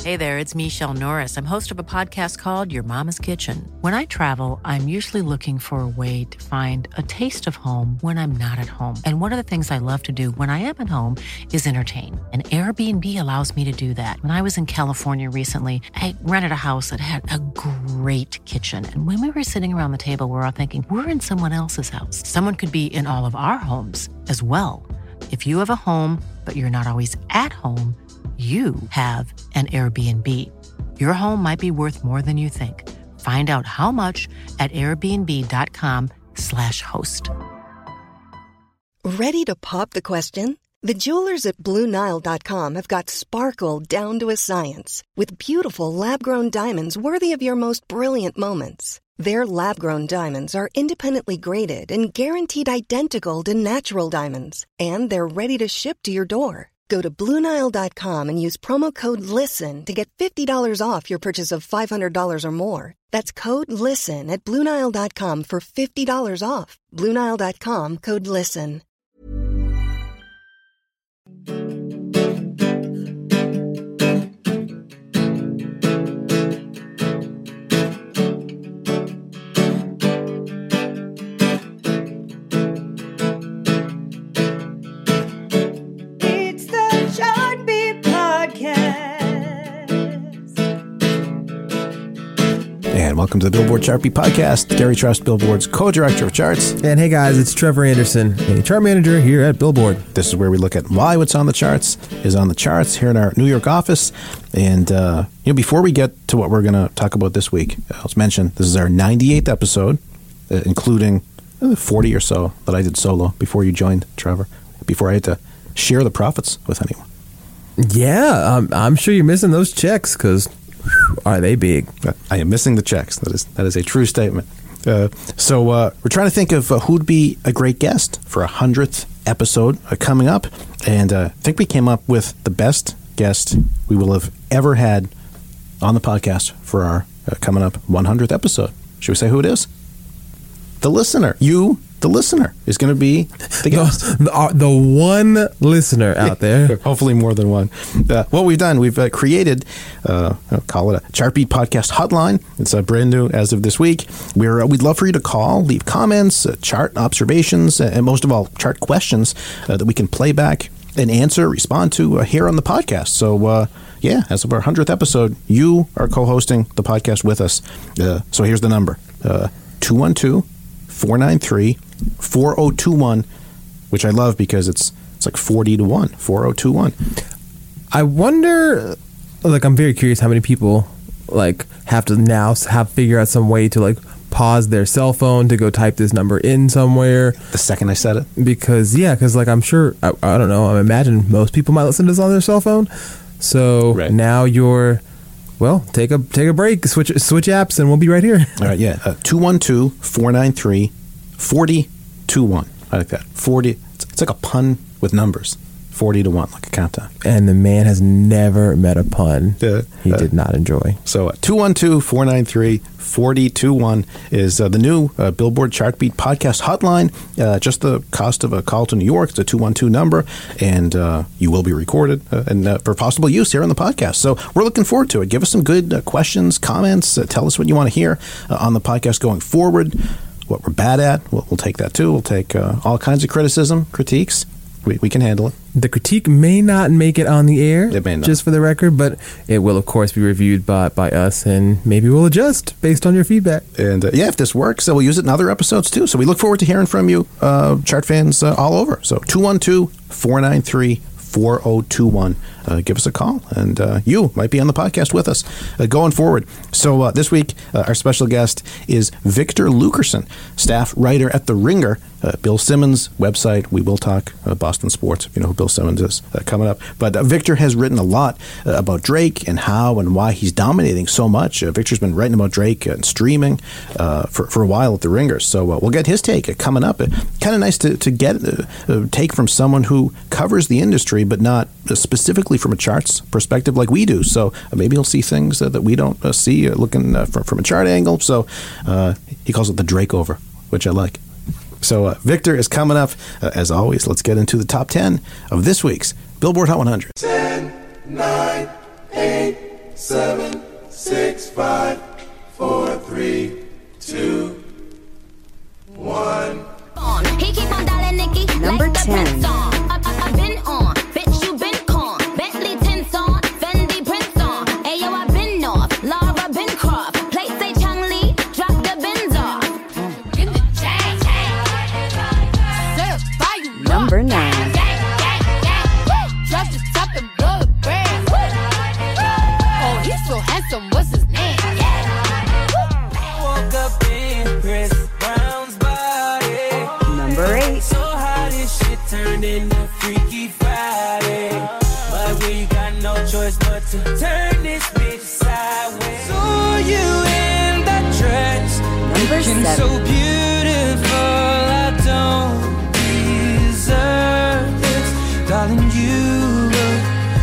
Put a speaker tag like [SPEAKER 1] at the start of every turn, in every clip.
[SPEAKER 1] Hey there, it's Michelle Norris. I'm host of a podcast called Your Mama's Kitchen. When I travel, I'm usually looking for a way to find a taste of home when I'm not at home. And one of the things I love to do when I am at home is entertain. And Airbnb allows me to do that. When I was in California recently, I rented a house that had a great kitchen. And when we were sitting around the table, we were all thinking, we're in someone else's house. Someone could be in all of our homes as well. If you have a home, but you're not always at home, you have an Airbnb. Your home might be worth more than you think. Find out how much at airbnb.com/host.
[SPEAKER 2] Ready to pop the question? The jewelers at BlueNile.com have got sparkle down to a science with beautiful lab-grown diamonds worthy of your most brilliant moments. Their lab-grown diamonds are independently graded and guaranteed identical to natural diamonds, and they're ready to ship to your door. Go to BlueNile.com and use promo code LISTEN to get $50 off your purchase of $500 or more. That's code LISTEN at BlueNile.com for $50 off. BlueNile.com, code LISTEN.
[SPEAKER 3] And welcome to the Billboard Chart Beat Podcast. Gary Trust, Billboard's co-director of charts.
[SPEAKER 4] And hey guys, it's Trevor Anderson, a chart manager here at Billboard.
[SPEAKER 3] This is where we look at why what's on the charts is on the charts here in our New York office. And before we get to what we're going to talk about this week, let's mention this is our 98th episode, including 40 or so that I did solo before you joined, Trevor, before I had to share the profits with anyone.
[SPEAKER 4] Yeah, I'm sure you're missing those checks because are they big?
[SPEAKER 3] I am missing the checks. That is a true statement. So we're trying to think of who'd be a great guest for 100th episode coming up. And I think we came up with the best guest we will have ever had on the podcast for our coming up 100th episode. Should we say who it is? The listener. You, the listener, is going to be the guest.
[SPEAKER 4] The one listener out there.
[SPEAKER 3] Hopefully more than one. What we've done, we've created, call it a Chart Beat Podcast hotline. It's brand new as of this week. We'd love for you to call, leave comments, chart observations, and most of all, chart questions that we can play back and answer, respond to here on the podcast. So, as of our 100th episode, you are co-hosting the podcast with us. So here's the number, 212-493-4021, which I love because it's like 40 to 1, 4021.
[SPEAKER 4] I wonder, I'm very curious how many people have to now figure out some way to pause their cell phone to go type this number in somewhere.
[SPEAKER 3] The second I said it?
[SPEAKER 4] Because I'm sure, I don't know, I imagine most people might listen to this on their cell phone. So now you're, take a break, switch apps, and we'll be right here.
[SPEAKER 3] All right, 212-493-4021. I like that. 40. It's like a pun with numbers. 40 to 1, like a countdown.
[SPEAKER 4] And the man has never met a pun he did not enjoy.
[SPEAKER 3] So 212-493-4021 is the new Billboard Chart Beat Podcast hotline. Just the cost of a call to New York. It's a 212 number, and you will be recorded and for possible use here on the podcast. So we're looking forward to it. Give us some good questions, comments. Tell us what you want to hear on the podcast going forward. What we're bad at, we'll take that too. We'll take all kinds of criticism, critiques. We can handle it.
[SPEAKER 4] The critique may not make it on the air,
[SPEAKER 3] it may not,
[SPEAKER 4] just for the record, but it will, of course, be reviewed by us, and maybe we'll adjust based on your feedback.
[SPEAKER 3] And if this works, we'll use it in other episodes too. So we look forward to hearing from you, chart fans all over. So 212-493-4021. Give us a call, and you might be on the podcast with us going forward. So this week, our special guest is Victor Lukerson, staff writer at The Ringer, Bill Simmons' website. We will talk Boston sports, if you know who Bill Simmons is, coming up. But Victor has written a lot about Drake and how and why he's dominating so much. Victor's been writing about Drake and streaming for a while at The Ringer. So we'll get his take coming up. Kind of nice to get a take from someone who covers the industry, but not specifically from a charts perspective like we do. So maybe he'll see things that we don't see looking from a chart angle. So he calls it the Drake over, which I like. So Victor is coming up. As always, let's get into the top 10 of this week's Billboard Hot 100.
[SPEAKER 5] 10, 9, 8, 7, 6, 5, 4, 3, 2, 1.
[SPEAKER 6] He keep on dialing Nikki.
[SPEAKER 7] Number
[SPEAKER 6] like
[SPEAKER 7] 10.
[SPEAKER 6] I've been on. Bitch, you been con. Bentley tints on. Fendi prints on. Ayo, I've been off. Laura been Croft. Play say Chang Lee. Drop the bins off. In the chain.
[SPEAKER 7] Number 9.
[SPEAKER 6] Drop the top and blow the brand. Oh, he's so handsome. What's his name?
[SPEAKER 5] Woke up in Chris Brown's body.
[SPEAKER 7] Number 8.
[SPEAKER 5] So how this shit turned into Freaky Friday. But we got no choice but to turn this bitch sideways. So you in that dress,
[SPEAKER 7] Number
[SPEAKER 5] looking
[SPEAKER 7] 7.
[SPEAKER 5] so beautiful, I don't deserve this. Darling, you look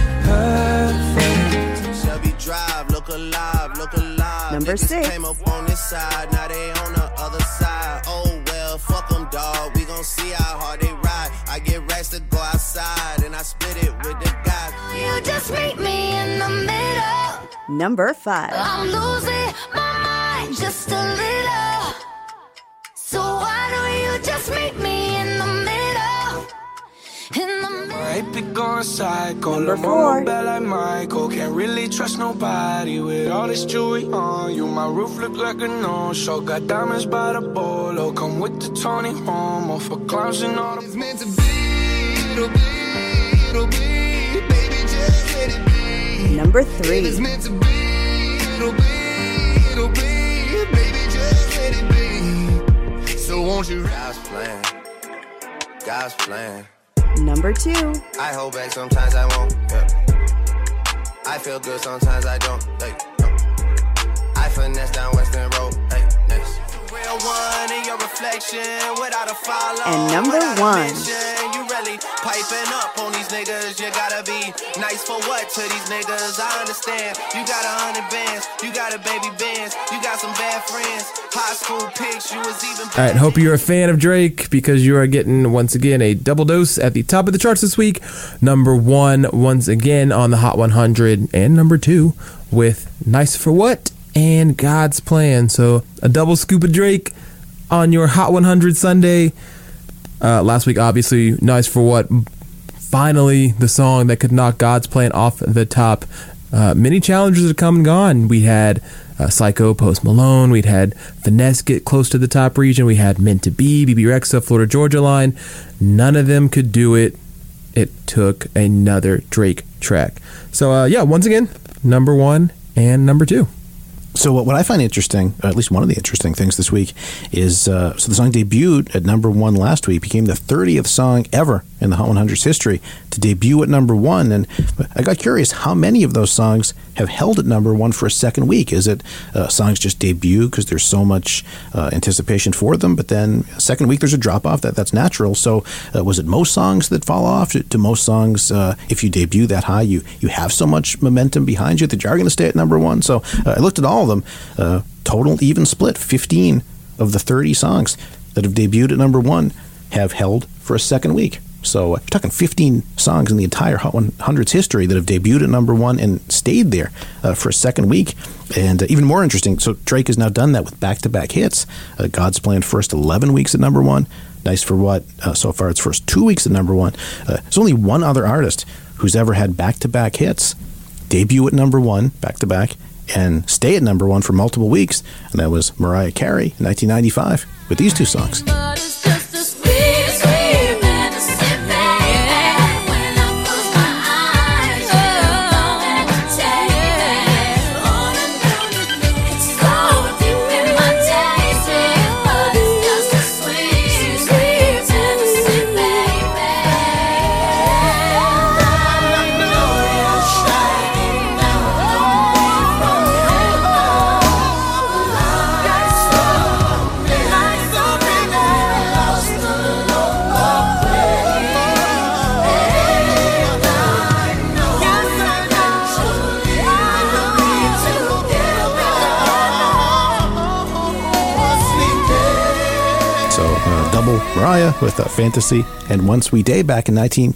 [SPEAKER 5] perfect. Shelby Drive, look alive, look alive.
[SPEAKER 7] Number
[SPEAKER 5] Niggas
[SPEAKER 7] 6.
[SPEAKER 5] came up on this side, now they on the other side. Oh well, fuck them, dawg. We gon' see how hard they ride. I get racks to go outside, and I split it with the guys.
[SPEAKER 6] You just meet me in the middle.
[SPEAKER 7] Number 5.
[SPEAKER 6] I'm losing my mind just a little. So why don't you just meet me in the middle? In the middle.
[SPEAKER 5] My AP going psycho,
[SPEAKER 7] Number
[SPEAKER 5] lil' mama
[SPEAKER 7] 4.
[SPEAKER 5] bad like Michael. Can't really trust nobody with all this jewelry on you. My roof look like a no-show. Got diamonds by the bolo. Come with the Tony Romo for clowns and all the. It's meant to be, it'll be, it'll be. Baby, just let it be.
[SPEAKER 7] Number 3.
[SPEAKER 5] It's meant to be, it'll be, it'll be. Baby, just let it be. So won't you? God's plan, God's plan.
[SPEAKER 7] Number 2.
[SPEAKER 5] I hold back, sometimes I won't. Yeah. I feel good, sometimes I don't. Hey, no. I finesse down Western Road. Hey, next. Real one in your reflection, without a follow.
[SPEAKER 7] And number
[SPEAKER 5] without a
[SPEAKER 7] 1.
[SPEAKER 5] mention. You really piping up on these niggas. You gotta be nice for what to these niggas? I understand. You got 100 bands, you got a baby bands, you got some bad friends. High school pics, you was even.
[SPEAKER 4] All right, hope you're a fan of Drake because you are getting, once again, a double dose at the top of the charts this week. Number 1, once again, on the Hot 100, and number 2 with Nice for What and God's Plan. So a double scoop of Drake on your Hot 100 Sunday. Last week, obviously, Nice for What. Finally, the song that could knock God's Plan off the top. Many challengers have come and gone. We had Psycho, Post Malone. We'd had Finesse get close to the top region. We had Meant to Be, BB Rexa, Florida Georgia Line. None of them could do it. It took another Drake track. So, yeah, once again, number 1 and number 2.
[SPEAKER 3] So what I find interesting, or at least one of the interesting things this week, is so the song debuted at number 1 last week, became the 30th song ever in the Hot 100's history to debut at number 1. And I got curious, how many of those songs have held at number 1 for a second week? Is it songs just debut because there's so much anticipation for them, but then second week there's a drop-off? That's natural. So was it most songs that fall off? Do most songs, if you debut that high, you have so much momentum behind you that you're going to stay at number 1? So I looked at all of them. Total even split. 15 of the 30 songs that have debuted at number 1 have held for a second week. So you're talking 15 songs in the entire Hot 100's history that have debuted at number 1 and stayed there for a second week. And even more interesting, so Drake has now done that with back-to-back hits. God's Plan first 11 weeks at number 1. Nice for What, so far its first 2 weeks at number 1. There's only one other artist who's ever had back-to-back hits debut at number 1, back-to-back, and stay at number 1 for multiple weeks, and that was Mariah Carey in 1995 with these two songs. Mariah with Fantasy, and One Sweet Day back in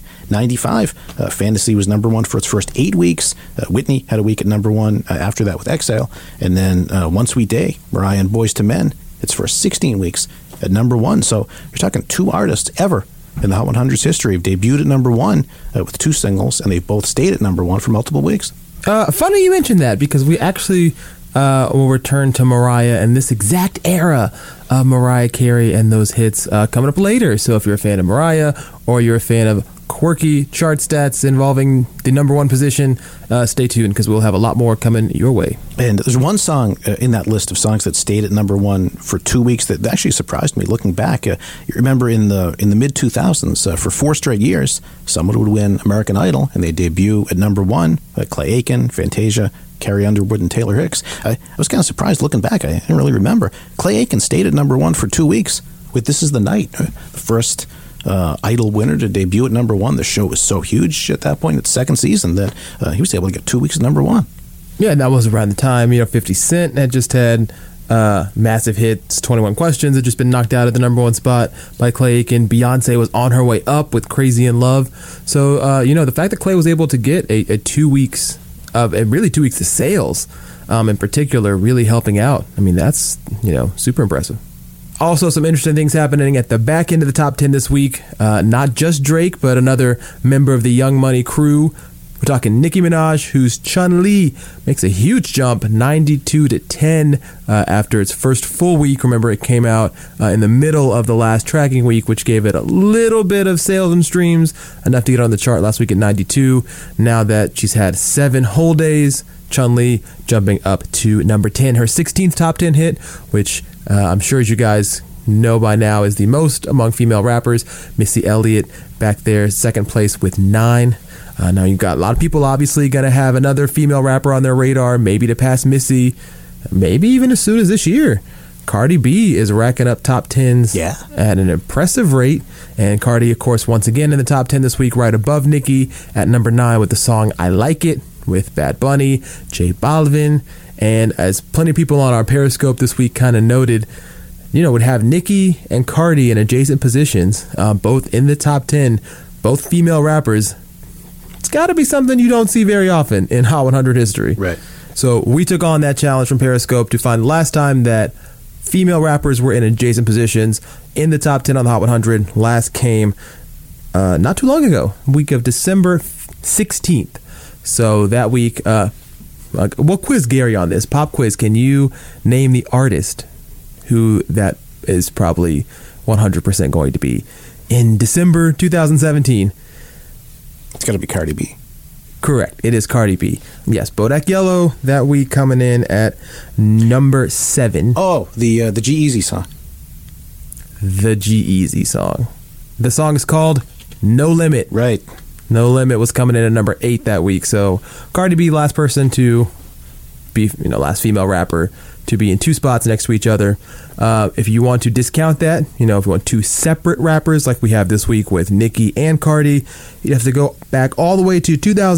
[SPEAKER 3] 1995. Fantasy was number one for its first 8 weeks. Whitney had a week at number one after that with Exhale. And then One Sweet Day, Mariah and Boyz II Men, its first 16 weeks at number one. So you're talking 2 artists ever in the Hot 100's history have debuted at number one with 2 singles, and they both stayed at number one for multiple weeks.
[SPEAKER 4] Funny you mentioned that, because we actually will return to Mariah and this exact era of Mariah Carey and those hits coming up later. So if you're a fan of Mariah, or you're a fan of quirky chart stats involving the number one position, stay tuned, because we'll have a lot more coming your way.
[SPEAKER 3] And there's one song in that list of songs that stayed at number one for 2 weeks that actually surprised me looking back. You remember in the mid 2000s, for 4 straight years, someone would win American Idol and they debut at number one. Clay Aiken, Fantasia, Carrie Underwood, and Taylor Hicks. I was kind of surprised looking back. I didn't really remember. Clay Aiken stayed at number one for 2 weeks with This Is the Night, the first Idol winner to debut at number one. The show was so huge at that point, its second season, that he was able to get 2 weeks at number one.
[SPEAKER 4] Yeah, and that was around the time, 50 Cent had just had massive hits. 21 Questions had just been knocked out at the number one spot by Clay Aiken. Beyonce was on her way up with Crazy in Love. So, the fact that Clay was able to get a 2 weeks of, and really 2 weeks of sales, in particular, really helping out. I mean, that's, super impressive. Also, some interesting things happening at the back end of the top 10 this week. Not just Drake, but another member of the Young Money crew. We're talking Nicki Minaj, whose Chun-Li makes a huge jump, 92 to 10 after its first full week. Remember, it came out in the middle of the last tracking week, which gave it a little bit of sales and streams, enough to get on the chart last week at 92. Now that she's had 7 whole days, Chun-Li jumping up to number 10. Her 16th top 10 hit, which I'm sure, as you guys know by now, is the most among female rappers. Missy Elliott back there, second place with 9. Now you've got a lot of people obviously going to have another female rapper on their radar, maybe to pass Missy, maybe even as soon as this year. Cardi B is racking up top 10s at an impressive rate. And Cardi, of course, once again in the top 10 this week, right above Nicki at number 9 with the song I Like It with Bad Bunny, J Balvin. And as plenty of people on our Periscope this week kind of noted, would have Nicki and Cardi in adjacent positions, both in the top 10, both female rappers. It's got to be something you don't see very often in Hot 100 history.
[SPEAKER 3] Right.
[SPEAKER 4] So we took on that challenge from Periscope to find the last time that female rappers were in adjacent positions in the top 10 on the Hot 100. Last came not too long ago, week of December 16th. So that week, we'll quiz Gary on this. Pop quiz, can you name the artist who that is probably 100% going to be in December 2017?
[SPEAKER 3] It's got to be Cardi B.
[SPEAKER 4] Correct. It is Cardi B. Yes, Bodak Yellow that week coming in at number 7.
[SPEAKER 3] Oh, the G-Eazy song.
[SPEAKER 4] The G-Eazy song. The song is called No Limit.
[SPEAKER 3] Right.
[SPEAKER 4] No Limit was coming in at number 8 that week. So Cardi B, last person to be, last female rapper to be in 2 spots next to each other. If you want to discount that, if you want 2 separate rappers like we have this week with Nicki and Cardi, you have to go back all the way to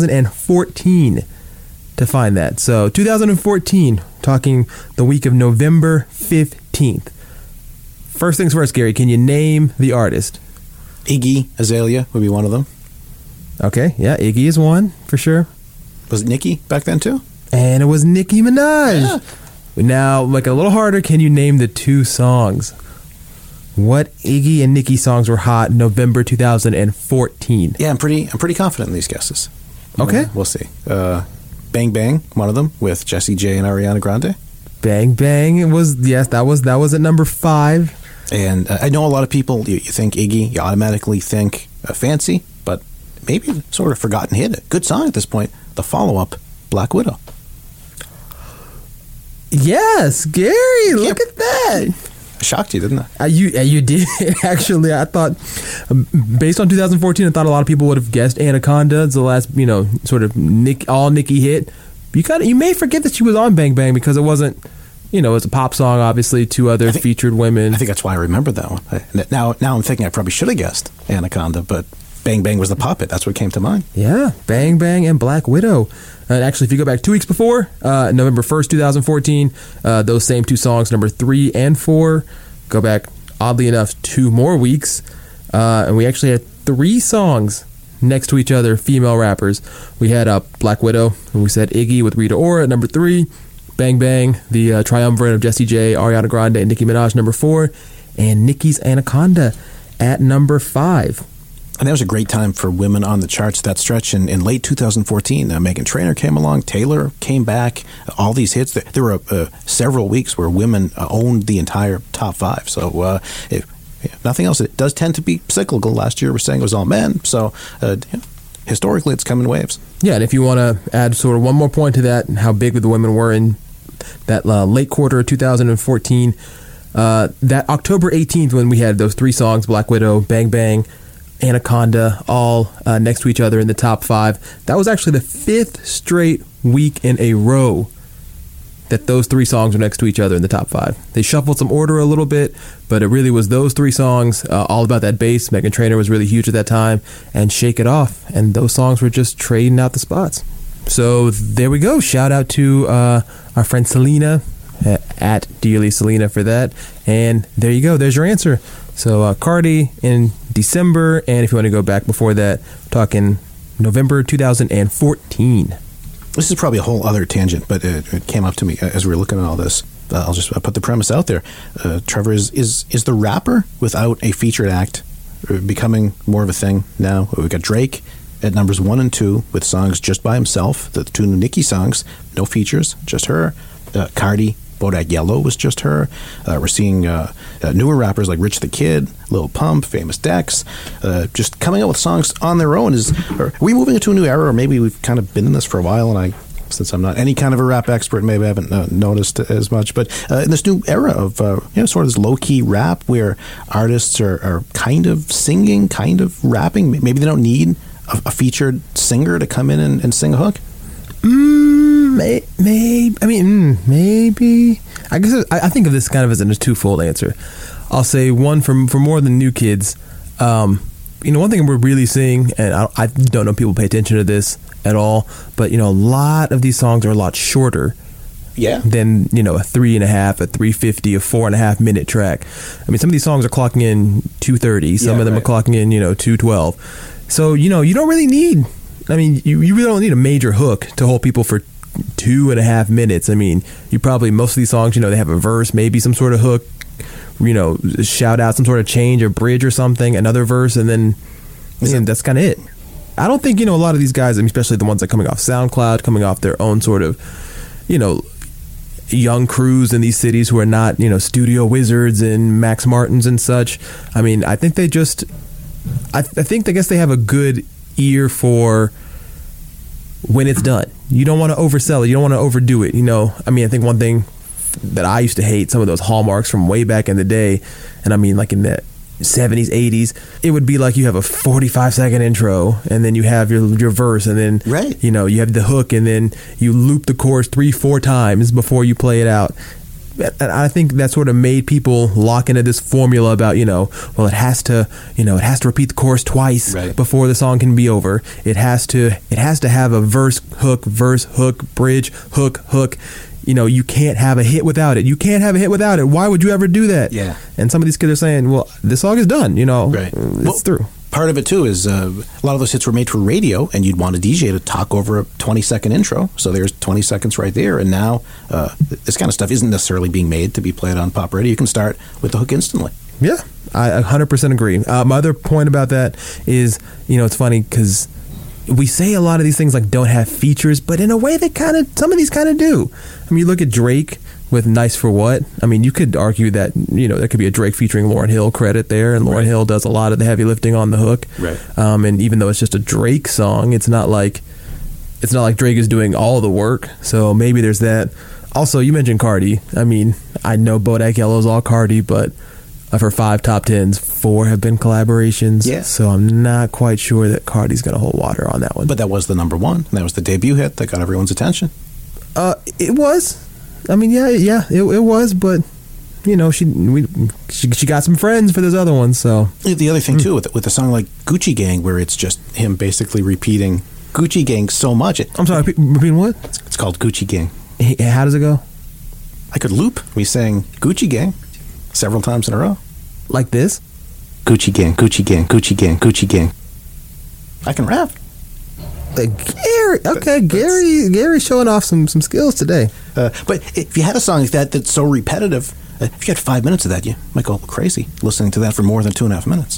[SPEAKER 4] 2014 to find that. So 2014, talking the week of November 15th. First things first, Gary, can you name the artist?
[SPEAKER 3] Iggy Azalea would be one of them.
[SPEAKER 4] Okay, yeah, Iggy is one for sure.
[SPEAKER 3] Was it Nicki back then too?
[SPEAKER 4] And it was Nicki Minaj.
[SPEAKER 3] Yeah.
[SPEAKER 4] Now, a little harder, can you name the 2 songs? What Iggy and Nicki songs were hot November 2014?
[SPEAKER 3] Yeah, I'm pretty confident in these guesses.
[SPEAKER 4] Okay.
[SPEAKER 3] We'll see. Bang Bang, one of them, with Jessie J and Ariana Grande.
[SPEAKER 4] Bang Bang was, yes, that was at number 5.
[SPEAKER 3] And I know a lot of people, you think Iggy, you automatically think Fancy, but maybe sort of forgotten hit. A good song at this point. The follow-up, Black Widow.
[SPEAKER 4] Yes, Gary, look at that.
[SPEAKER 3] I shocked you, didn't I?
[SPEAKER 4] You did. Actually, I thought, based on 2014, I thought a lot of people would have guessed Anaconda. It's the last, sort of all Nicki hit. You may forget that she was on Bang Bang because it wasn't, it's a pop song, obviously, 2 other featured women.
[SPEAKER 3] I think that's why I remembered that one. Now I'm thinking I probably should have guessed Anaconda, but Bang Bang was the puppet. That's what came to mind.
[SPEAKER 4] Yeah, Bang Bang and Black Widow. And actually, if you go back 2 weeks before, November 1st, 2014, those same 2 songs, number 3 and 4, go back oddly enough, 2 more weeks. And we actually had 3 songs next to each other, female rappers. We had Black Widow, and we said Iggy with Rita Ora at number 3. Bang Bang, the triumvirate of Jessie J, Ariana Grande, and Nicki Minaj, number 4. And Nicki's Anaconda at number 5.
[SPEAKER 3] And that was a great time for women on the charts, that stretch. In late 2014, Meghan Trainor came along, Taylor came back, all these hits. There were several weeks where women owned the entire top 5. So if nothing else, it does tend to be cyclical. Last year we're saying it was all men. So historically it's come in waves.
[SPEAKER 4] Yeah, and if you want to add sort of one more point to that, and how big the women were in that late quarter of 2014, that October 18th when we had those 3 songs, Black Widow, Bang Bang, Anaconda, all next to each other in the top 5. That was actually the 5th straight week in a row that those 3 songs were next to each other in the top 5. They shuffled some order a little bit, but it really was those 3 songs, all about that bass. Meghan Trainor was really huge at that time, and Shake It Off. And those songs were just trading out the spots. So there we go. Shout out to our friend Selena, at Dearly Selena, for that. And there you go. There's your answer. So Cardi in December, and if you want to go back before that, talking November 2014.
[SPEAKER 3] This is probably a whole other tangent, but it came up to me as we were looking at all this. I'll just put the premise out there. Trevor, is the rapper without a featured act becoming more of a thing now? We've got Drake at numbers 1 and 2 with songs just by himself. The 2 new Nicki songs, no features, just her. Cardi, Bodak Yellow was just her. We're seeing newer rappers like Rich the Kid, Lil Pump, Famous Dex, just coming out with songs on their own. Are we moving into a new era, or maybe we've kind of been in this for a while, and since I'm not any kind of a rap expert, maybe I haven't noticed as much, but in this new era of sort of this low-key rap where artists are kind of singing, kind of rapping, maybe they don't need a featured singer to come in and sing a hook?
[SPEAKER 4] Maybe. I guess I think of this kind of as a twofold answer. I'll say one for more than new kids. One thing we're really seeing, and I don't know if people pay attention to this at all, but a lot of these songs are a lot shorter.
[SPEAKER 3] Yeah.
[SPEAKER 4] Than a 3.5, a 350, a 4.5 minute track. I mean, some of these songs are clocking in 2:30. Some of them are clocking in 2:12. So you don't really need. I mean, you really don't need a major hook to hold people for 2.5 minutes. I mean, most of these songs, they have a verse, maybe some sort of hook, shout out, some sort of change or bridge or something, another verse, and then that's kind of it. I don't think, a lot of these guys, especially the ones that are coming off SoundCloud, coming off their own sort of, young crews in these cities who are not, studio wizards and Max Martins and such. I mean, I think they just, I guess they have a good ear for when it's done. You don't want to oversell it. You don't want to overdo it. I think one thing that I used to hate, some of those hallmarks from way back in the day, and I mean like in the 70s, 80s, it would be like you have a 45-second intro, and then you have your verse, and then you have the hook, and then you loop the chorus 3-4 times before you play it out. And I think that sort of made people lock into this formula about, it has to repeat the chorus twice before the song can be over. It has to have a verse, hook, bridge, hook. You can't have a hit without it. You can't have a hit without it. Why would you ever do that? Yeah. And some of these kids are saying, well, this song is done, it's through.
[SPEAKER 3] Part of it, too, is a lot of those hits were made for radio, and you'd want a DJ to talk over a 20-second intro. So there's 20 seconds right there. And now this kind of stuff isn't necessarily being made to be played on pop radio. You can start with the hook instantly.
[SPEAKER 4] Yeah, I 100% agree. My other point about that is, it's funny because we say a lot of these things like don't have features, but in a way they some of these kind of do. I mean, you look at Drake with Nice for What. I mean, you could argue that, there could be a Drake featuring Lauryn Hill credit there, and Lauryn Hill does a lot of the heavy lifting on the hook. Right. And even though it's just a Drake song, it's not like Drake is doing all the work. So maybe there's that. Also, you mentioned Cardi. I mean, I know Bodak Yellow's all Cardi, but of her 5 top 10s, 4 have been collaborations. Yeah. So I'm not quite sure that Cardi's going to hold water on that one.
[SPEAKER 3] But that was the number 1. That was the debut hit that got everyone's attention.
[SPEAKER 4] It was. I mean, it was, but she got some friends for those other ones. So
[SPEAKER 3] the other thing too with a song like Gucci Gang, where it's just him basically repeating Gucci Gang so much.
[SPEAKER 4] I'm sorry, repeating what?
[SPEAKER 3] It's called Gucci Gang.
[SPEAKER 4] How does it go?
[SPEAKER 3] I could loop. We sang Gucci Gang several times in a row.
[SPEAKER 4] Like this?
[SPEAKER 3] Gucci gang, Gucci gang, Gucci gang, Gucci gang. I can rap.
[SPEAKER 4] Gary, okay, Gary's showing off some skills today.
[SPEAKER 3] But if you had a song like that that's so repetitive, if you had 5 minutes of that, you might go crazy listening to that for more than 2.5 minutes.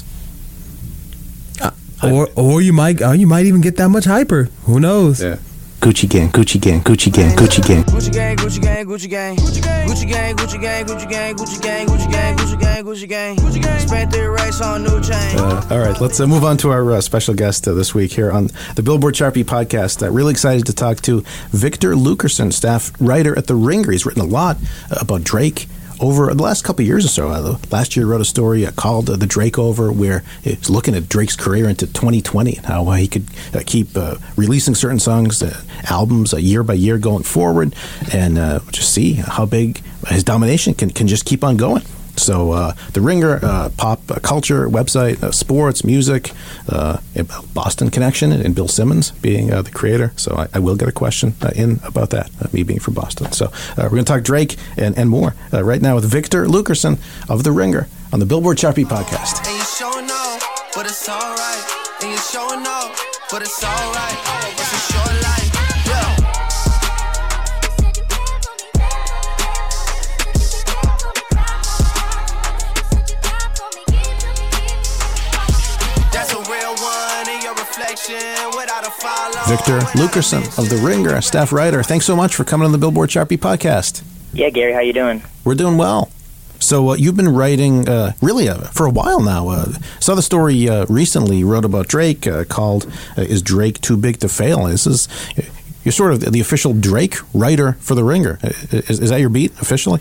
[SPEAKER 4] Or you might even get that much hyper. Who knows?
[SPEAKER 3] Yeah. Gucci gang, Gucci gang, Gucci gang, Gucci gang.
[SPEAKER 5] Gucci gang, Gucci gang, Gucci gang, Gucci gang, Gucci gang, Gucci gang, Gucci gang, Gucci gang, Gucci gang, Gucci gang, Gucci gang. Spent 3 racks on new chain.
[SPEAKER 3] All right, let's move on to our special guest this week here on the Billboard Chart Beat podcast. Really excited to talk to Victor Lukerson, staff writer at The Ringer. He's written a lot about Drake over the last couple of years or so. Last year, he wrote a story called The Drake Over, where he's looking at Drake's career into 2020 and how he could keep releasing certain songs, albums year by year going forward, and just see how big his domination can just keep on going. So The Ringer, pop culture website, sports, music, Boston connection, and Bill Simmons being the creator. So I will get a question in about that, me being from Boston. So we're going to talk Drake and more right now with Victor Lukerson of The Ringer on the Billboard Chart Beat podcast.
[SPEAKER 5] And you showing off, but it's alright. And you showing off, but it's alright. It's a short life. Yeah.
[SPEAKER 3] Victor Lukerson of The Ringer, staff writer. Thanks so much for coming on the Billboard Chart Beat podcast.
[SPEAKER 8] Yeah, Gary, how you doing?
[SPEAKER 3] We're doing well. So you've been writing really for a while now. Saw the story recently. You wrote about Drake called "Is Drake Too Big to Fail?" You're sort of the official Drake writer for The Ringer. Is that your beat officially?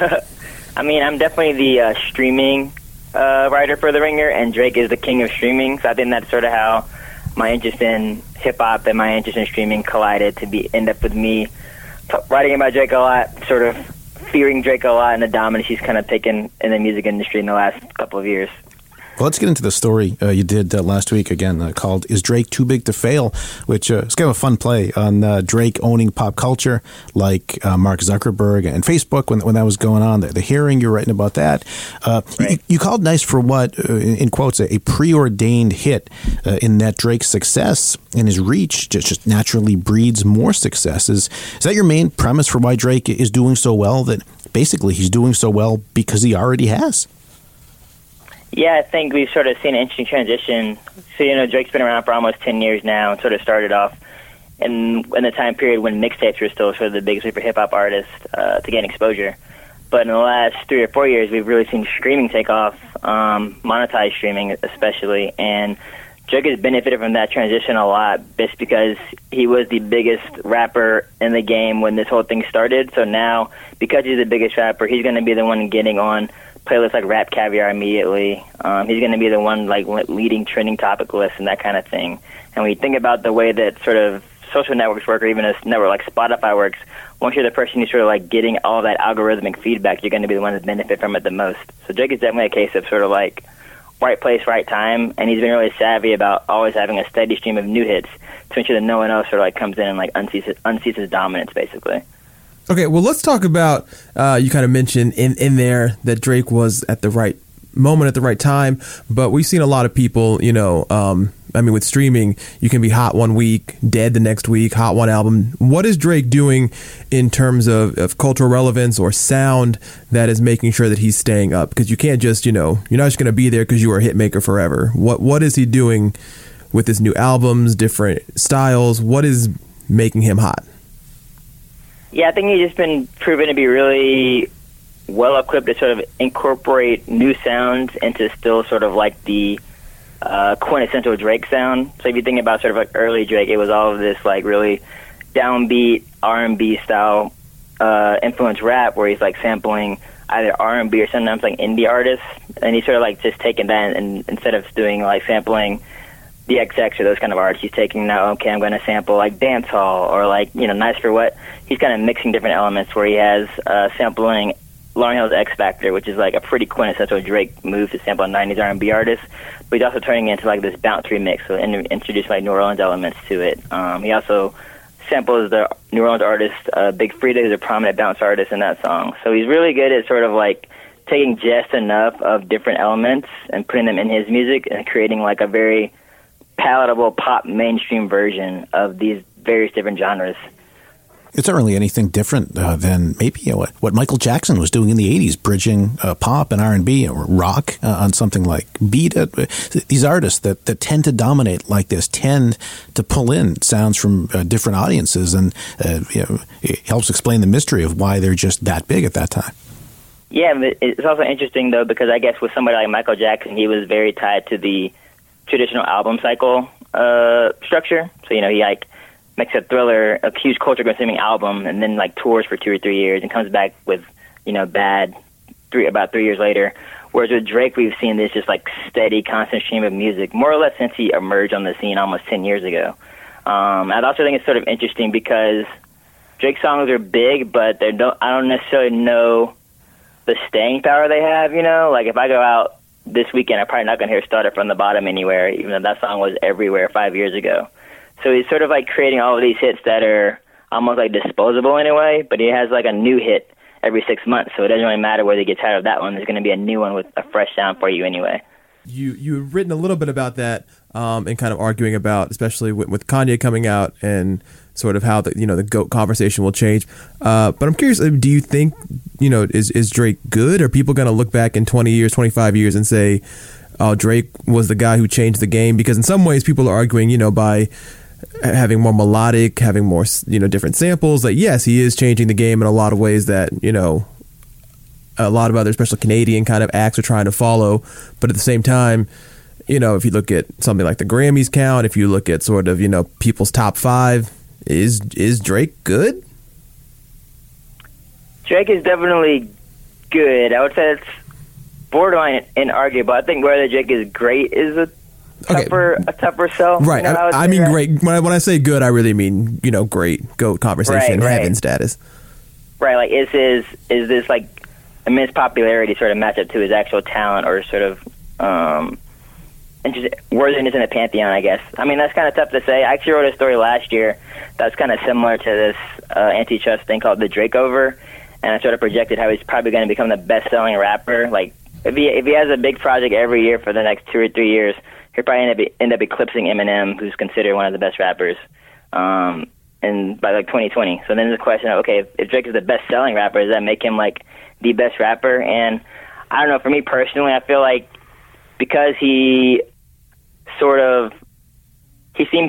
[SPEAKER 8] I mean, I'm definitely the streaming writer for The Ringer, and Drake is the king of streaming. So I think that's sort of how my interest in hip-hop and my interest in streaming collided to end up with me writing about Drake a lot, sort of fearing Drake a lot and the dominance he's kind of taken in the music industry in the last couple of years.
[SPEAKER 3] Well, let's get into the story you did last week again called "Is Drake Too Big to Fail?" which is kind of a fun play on Drake owning pop culture like Mark Zuckerberg and Facebook when that was going on. The hearing, you're writing about that.
[SPEAKER 8] Right.
[SPEAKER 3] You called "Nice for What," in quotes, a preordained hit in that Drake's success and his reach just naturally breeds more success. Is that your main premise for why Drake is doing so well, that basically he's doing so well because he already has?
[SPEAKER 8] Yeah, I think we've sort of seen an interesting transition. So, Drake's been around for almost 10 years now and sort of started off in the time period when mixtapes were still sort of the biggest way for hip-hop artists to gain exposure. But in the last 3 or 4 years, we've really seen streaming take off, monetized streaming especially, and Drake has benefited from that transition a lot just because he was the biggest rapper in the game when this whole thing started. So now, because he's the biggest rapper, he's going to be the one getting on playlists like Rap Caviar immediately. He's going to be the one like leading trending topic lists and that kind of thing. And when you think about the way that sort of social networks work, or even a network like Spotify works, once you're the person who's sort of like getting all that algorithmic feedback, you're going to be the one that benefit from it the most. So Drake is definitely a case of sort of like right place, right time, and he's been really savvy about always having a steady stream of new hits to ensure that no one else sort of like comes in and like unseats his dominance, basically.
[SPEAKER 4] Okay, well, let's talk about, you kind of mentioned in there that Drake was at the right moment at the right time, but we've seen a lot of people, with streaming, you can be hot one week, dead the next week, hot one album. What is Drake doing in terms of cultural relevance or sound that is making sure that he's staying up? Because you can't just, you're not just going to be there because you are a hit maker forever. What is he doing with his new albums, different styles? What is making him hot?
[SPEAKER 8] Yeah, I think he's just been proven to be really well equipped to sort of incorporate new sounds into still sort of like the quintessential Drake sound. So if you think about sort of like early Drake, it was all of this like really downbeat R&B style influenced rap where he's like sampling either R&B or sometimes like indie artists, and he's sort of like just taking that and instead of doing like sampling the XX or those kind of artists, he's taking now, okay, I'm going to sample like dancehall or like, Nice for What. He's kind of mixing different elements where he has sampling Lauryn Hill's X Factor, which is like a pretty quintessential Drake move to sample 90s R&B artists, but he's also turning it into like this bounce remix, so introducing like New Orleans elements to it. He also samples the New Orleans artist Big Freedia, who's a prominent bounce artist in that song. So he's really good at sort of like taking just enough of different elements and putting them in his music and creating like a very palatable pop mainstream version of these various different genres.
[SPEAKER 3] It's not really anything different than maybe what Michael Jackson was doing in the 80s, bridging pop and R&B or rock on something like Beat It. These artists that tend to dominate like this tend to pull in sounds from different audiences, and it helps explain the mystery of why they're just that big at that time.
[SPEAKER 8] Yeah, but it's also interesting, though, because I guess with somebody like Michael Jackson, he was very tied to the traditional album cycle structure. So, he like makes a Thriller, a huge culture-consuming album, and then like tours for 2 or 3 years and comes back with, Bad about 3 years later. Whereas with Drake, we've seen this just like steady, constant stream of music, more or less since he emerged on the scene almost 10 years ago. I also think it's sort of interesting because Drake's songs are big, but I don't necessarily know the staying power they have, Like if I go out this weekend, I'm probably not going to hear Started From the Bottom anywhere, even though that song was everywhere 5 years ago. So he's sort of like creating all of these hits that are almost like disposable in a way, but he has like a new hit every 6 months. So it doesn't really matter whether you get tired of that one. There's going to be a new one with a fresh sound for you anyway.
[SPEAKER 4] You've written a little bit about that and kind of arguing about, especially with Kanye coming out and sort of how the GOAT conversation will change. But I'm curious, do you think, is Drake good? Are people going to look back in 20 years, 25 years and say, oh, Drake was the guy who changed the game? Because in some ways people are arguing, by having more melodic, having more, different samples, that yes, he is changing the game in a lot of ways that, a lot of other, especially Canadian kind of acts are trying to follow. But at the same time, if you look at something like the Grammys count, if you look at sort of, people's top 5, is Drake good?
[SPEAKER 8] Drake is definitely good. I would say it's borderline inarguable. I think whether Drake is great is a tougher sell.
[SPEAKER 4] Right. I mean, great. When I say good, I really mean, great GOAT conversation,
[SPEAKER 8] right.
[SPEAKER 4] Heaven status.
[SPEAKER 8] Right. Like, is this like immense popularity sort of match up to his actual talent or sort of worthiness in the pantheon, I guess. I mean, that's kind of tough to say. I actually wrote a story last year that's kind of similar to this antitrust thing called the Drake Over, and I sort of projected how he's probably going to become the best-selling rapper. Like, if he has a big project every year for the next 2 or 3 years, he'll probably end up eclipsing Eminem, who's considered one of the best rappers, and by like 2020. So then there's the question of, okay, if Drake is the best-selling rapper, does that make him like the best rapper? And I don't know. For me personally, I feel like because he seems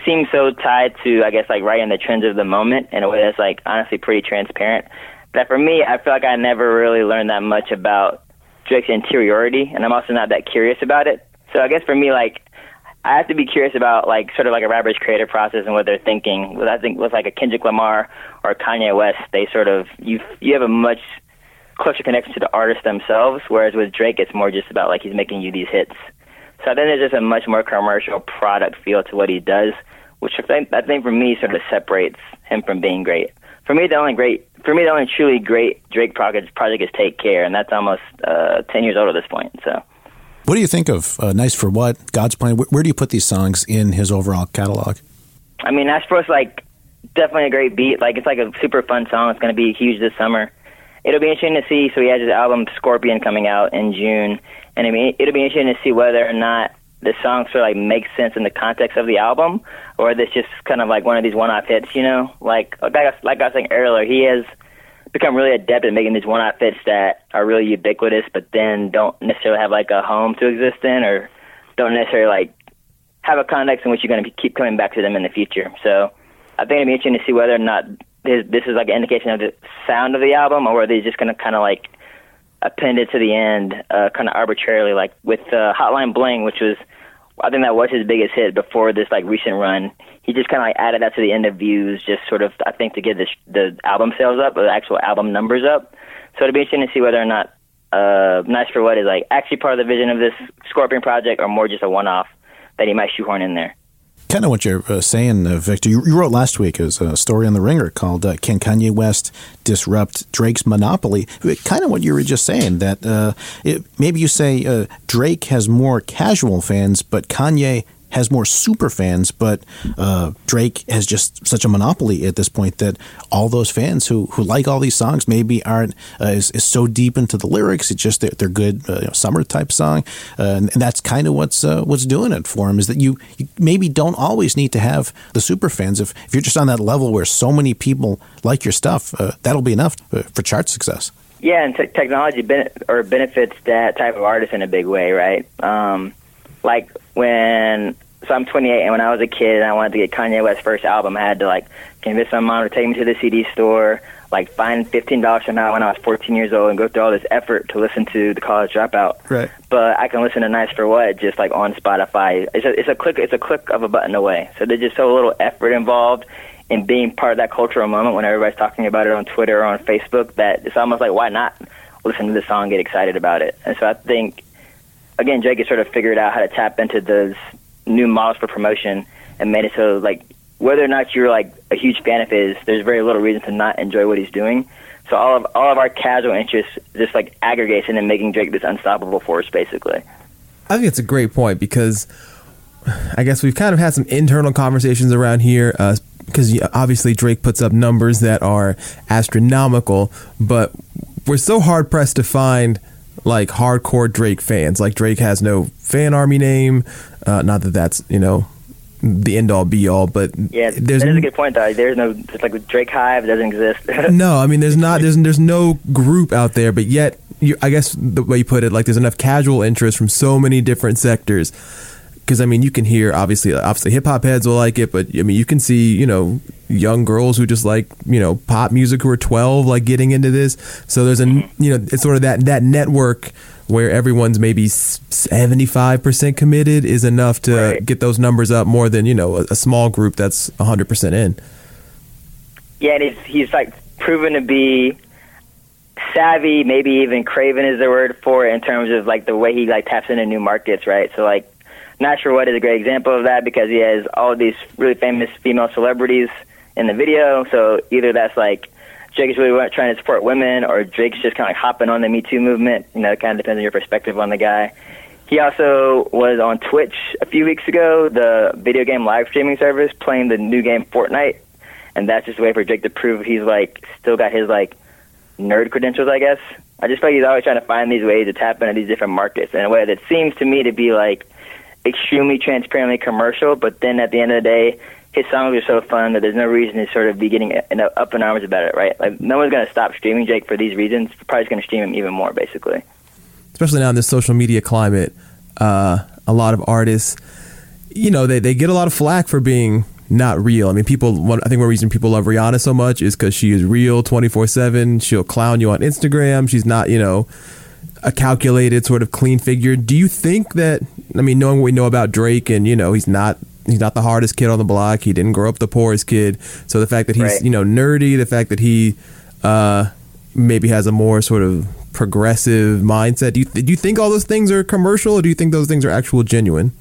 [SPEAKER 8] so tied to, I guess, like writing the trends of the moment in a way that's like honestly pretty transparent, that for me, I feel like I never really learned that much about Drake's interiority, and I'm also not that curious about it. So I guess for me, like, I have to be curious about like sort of like a rapper's creative process and what they're thinking. I think with like a Kendrick Lamar or Kanye West, they sort of you have a much closer connection to the artist themselves, whereas with Drake, it's more just about like he's making you these hits. So I think there's just a much more commercial product feel to what he does, which I think for me sort of separates him from being great. For me, the only truly great Drake project is Take Care, and that's almost 10 years old at this point. So,
[SPEAKER 3] what do you think of Nice for What, God's Plan? Where do you put these songs in his overall catalog?
[SPEAKER 8] I mean, Nice for What's like definitely a great beat. Like, it's like a super fun song. It's going to be huge this summer. It'll be interesting to see. So he has his album Scorpion coming out in June, and I mean, it'll be interesting to see whether or not the song sort of like makes sense in the context of the album, or this just kind of like one of these one-off hits. Like I was saying earlier, he has become really adept at making these one-off hits that are really ubiquitous, but then don't necessarily have like a home to exist in, or don't necessarily like have a context in which you're going to keep coming back to them in the future. So I think it'll be interesting to see whether or not this is like an indication of the sound of the album, or whether he's just going to kind of like append it to the end kind of arbitrarily, like with Hotline Bling, which was, I think that was his biggest hit before this like recent run. He just kind of like added that to the end of Views, just sort of, I think, to get the album sales up, or the actual album numbers up. So it'll be interesting to see whether or not Nice for What is like actually part of the vision of this Scorpion project, or more just a one-off that he might shoehorn in there.
[SPEAKER 3] Kind of what you're saying, Victor. You wrote last week as a story on The Ringer called Can Kanye West Disrupt Drake's Monopoly? Kind of what you were just saying, that maybe you say Drake has more casual fans, but Kanye has more super fans, but Drake has just such a monopoly at this point that all those fans who like all these songs maybe aren't is so deep into the lyrics. It's just they're good summer type song, and that's kind of what's doing it for him, is that you maybe don't always need to have the super fans. If you're just on that level where so many people like your stuff, that'll be enough for chart success.
[SPEAKER 8] Yeah, and technology benefits that type of artist in a big way, right? Like so I'm 28, and when I was a kid and I wanted to get Kanye West's first album, I had to like convince my mom to take me to the CD store, like find $15 from out when I was 14 years old, and go through all this effort to listen to The College Dropout.
[SPEAKER 3] Right.
[SPEAKER 8] But I can listen to Nice for What just like on Spotify. It's a click of a button away. So there's just so little effort involved in being part of that cultural moment when everybody's talking about it on Twitter or on Facebook, that it's almost like, why not listen to the song and get excited about it? And so I think, again, Drake has sort of figured out how to tap into those new models for promotion and made it so, like, whether or not you're, like, a huge fan of his, there's very little reason to not enjoy what he's doing. So all of our casual interests just, like, aggregates into making Drake this unstoppable force, basically.
[SPEAKER 4] I think it's a great point, because I guess we've kind of had some internal conversations around here, because obviously Drake puts up numbers that are astronomical, but we're so hard pressed to find like hardcore Drake fans. Like, Drake has no fan army name. Not that that's the end all be all, but
[SPEAKER 8] yeah, that is a good point though. There's no, it's like Drake Hive doesn't exist.
[SPEAKER 4] No, I mean there's no group out there, but yet I guess the way you put it, like, there's enough casual interest from so many different sectors. Because, I mean, you can hear, obviously hip-hop heads will like it, but, I mean, you can see, young girls who just like, pop music who are 12, like, getting into this. So there's it's sort of that network where everyone's maybe 75% committed is enough to get those numbers up more than, a small group that's 100% in.
[SPEAKER 8] Yeah, and he's like, proven to be savvy, maybe even craven is the word for it, in terms of, like, the way he, like, taps into new markets, right? So, like, Not Sure What is a great example of that, because he has all of these really famous female celebrities in the video. So either that's like Drake is really trying to support women, or Drake's just kind of like hopping on the Me Too movement. It kind of depends on your perspective on the guy. He also was on Twitch a few weeks ago, the video game live streaming service, playing the new game Fortnite. And that's just a way for Drake to prove he's like still got his like nerd credentials, I guess. I just feel like he's always trying to find these ways to tap into these different markets in a way that seems to me to be like extremely transparently commercial, but then at the end of the day, his songs are so fun that there's no reason to sort of be getting up in arms about it, right? Like, no one's going to stop streaming Drake for these reasons. We're probably going to stream him even more, basically.
[SPEAKER 4] Especially now in this social media climate, a lot of artists, they get a lot of flack for being not real. I mean, I think one reason people love Rihanna so much is because she is real 24/7. She'll clown you on Instagram. She's not, a calculated sort of clean figure. Do you think that, I mean, knowing what we know about Drake, and he's not the hardest kid on the block, he didn't grow up the poorest kid, so the fact that he's nerdy, the fact that he maybe has a more sort of progressive mindset, do you think all those things are commercial, or do you think those things are actual genuine?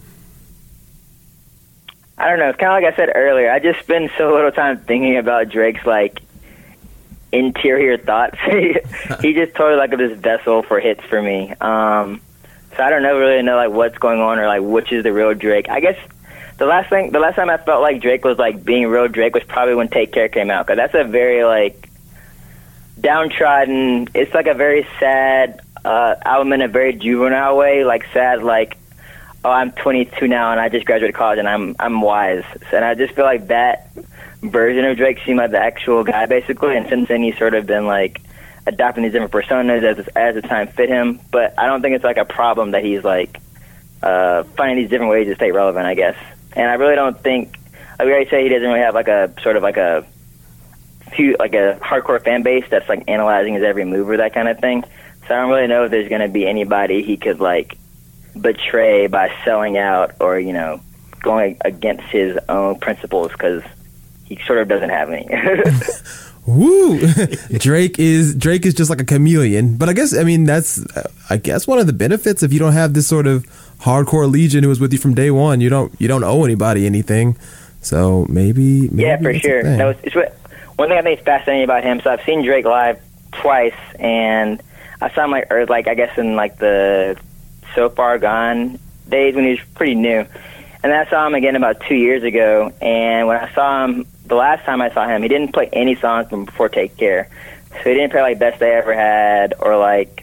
[SPEAKER 8] I don't know. It's kind of like I said earlier, I just spend so little time thinking about Drake's like interior thoughts. He just totally like this vessel for hits for me. So I don't really know like what's going on, or like which is the real Drake. I guess the last time I felt like Drake was like being real Drake was probably when Take Care came out, because that's a very like downtrodden, it's like a very sad album in a very juvenile way, like sad, like, oh, I'm 22 now and I just graduated college and I'm wise. And I just feel like that version of Drake seemed like the actual guy, basically. And since then, he's sort of been like adopting these different personas as the time fit him. But I don't think it's like a problem that he's like finding these different ways to stay relevant, I guess. And I really don't think, like we already say, he doesn't really have like a sort of like a hardcore fan base that's like analyzing his every move or that kind of thing. So I don't really know if there's going to be anybody he could like betray by selling out or going against his own principles, because he sort of doesn't have any.
[SPEAKER 4] Woo! Drake is just like a chameleon. But I guess that's one of the benefits if you don't have this sort of hardcore legion who was with you from day one. You don't owe anybody anything. So maybe
[SPEAKER 8] yeah, for sure. No, it's one thing I think is fascinating about him. So I've seen Drake live twice, and I saw him I guess in like the So Far Gone days when he was pretty new. And then I saw him again about 2 years ago, and when I saw him, the last time I saw him, he didn't play any songs from before Take Care. So he didn't play like Best Day Ever Had or like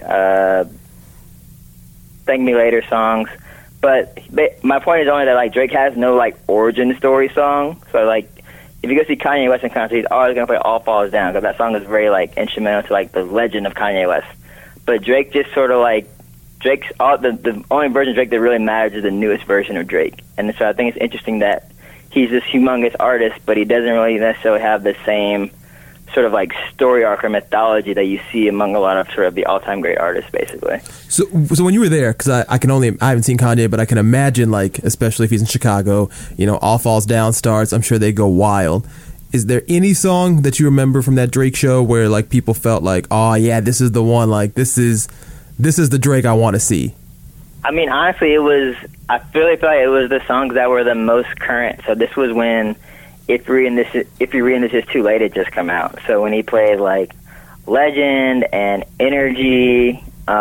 [SPEAKER 8] Thank Me Later songs. But my point is only that like Drake has no like origin story song. So like if you go see Kanye West in concert, he's always gonna play All Falls Down because that song is very like instrumental to like the legend of Kanye West. But Drake just sort of like the only version of Drake that really matters is the newest version of Drake. And so I think it's interesting that he's this humongous artist, but he doesn't really necessarily have the same sort of like story arc or mythology that you see among a lot of sort of the all-time great artists, basically.
[SPEAKER 4] So when you were there, because I haven't seen Kanye, but I can imagine, like, especially if he's in Chicago, you know, All Falls Down starts, I'm sure they go wild. Is there any song that you remember from that Drake show where like people felt like, oh yeah, this is the one, like this is the Drake I want to see?
[SPEAKER 8] I mean, honestly, I really feel like it was the songs that were the most current. So this was when If You're Reading This Is Too Late had just come out. So when he played like Legend and Energy,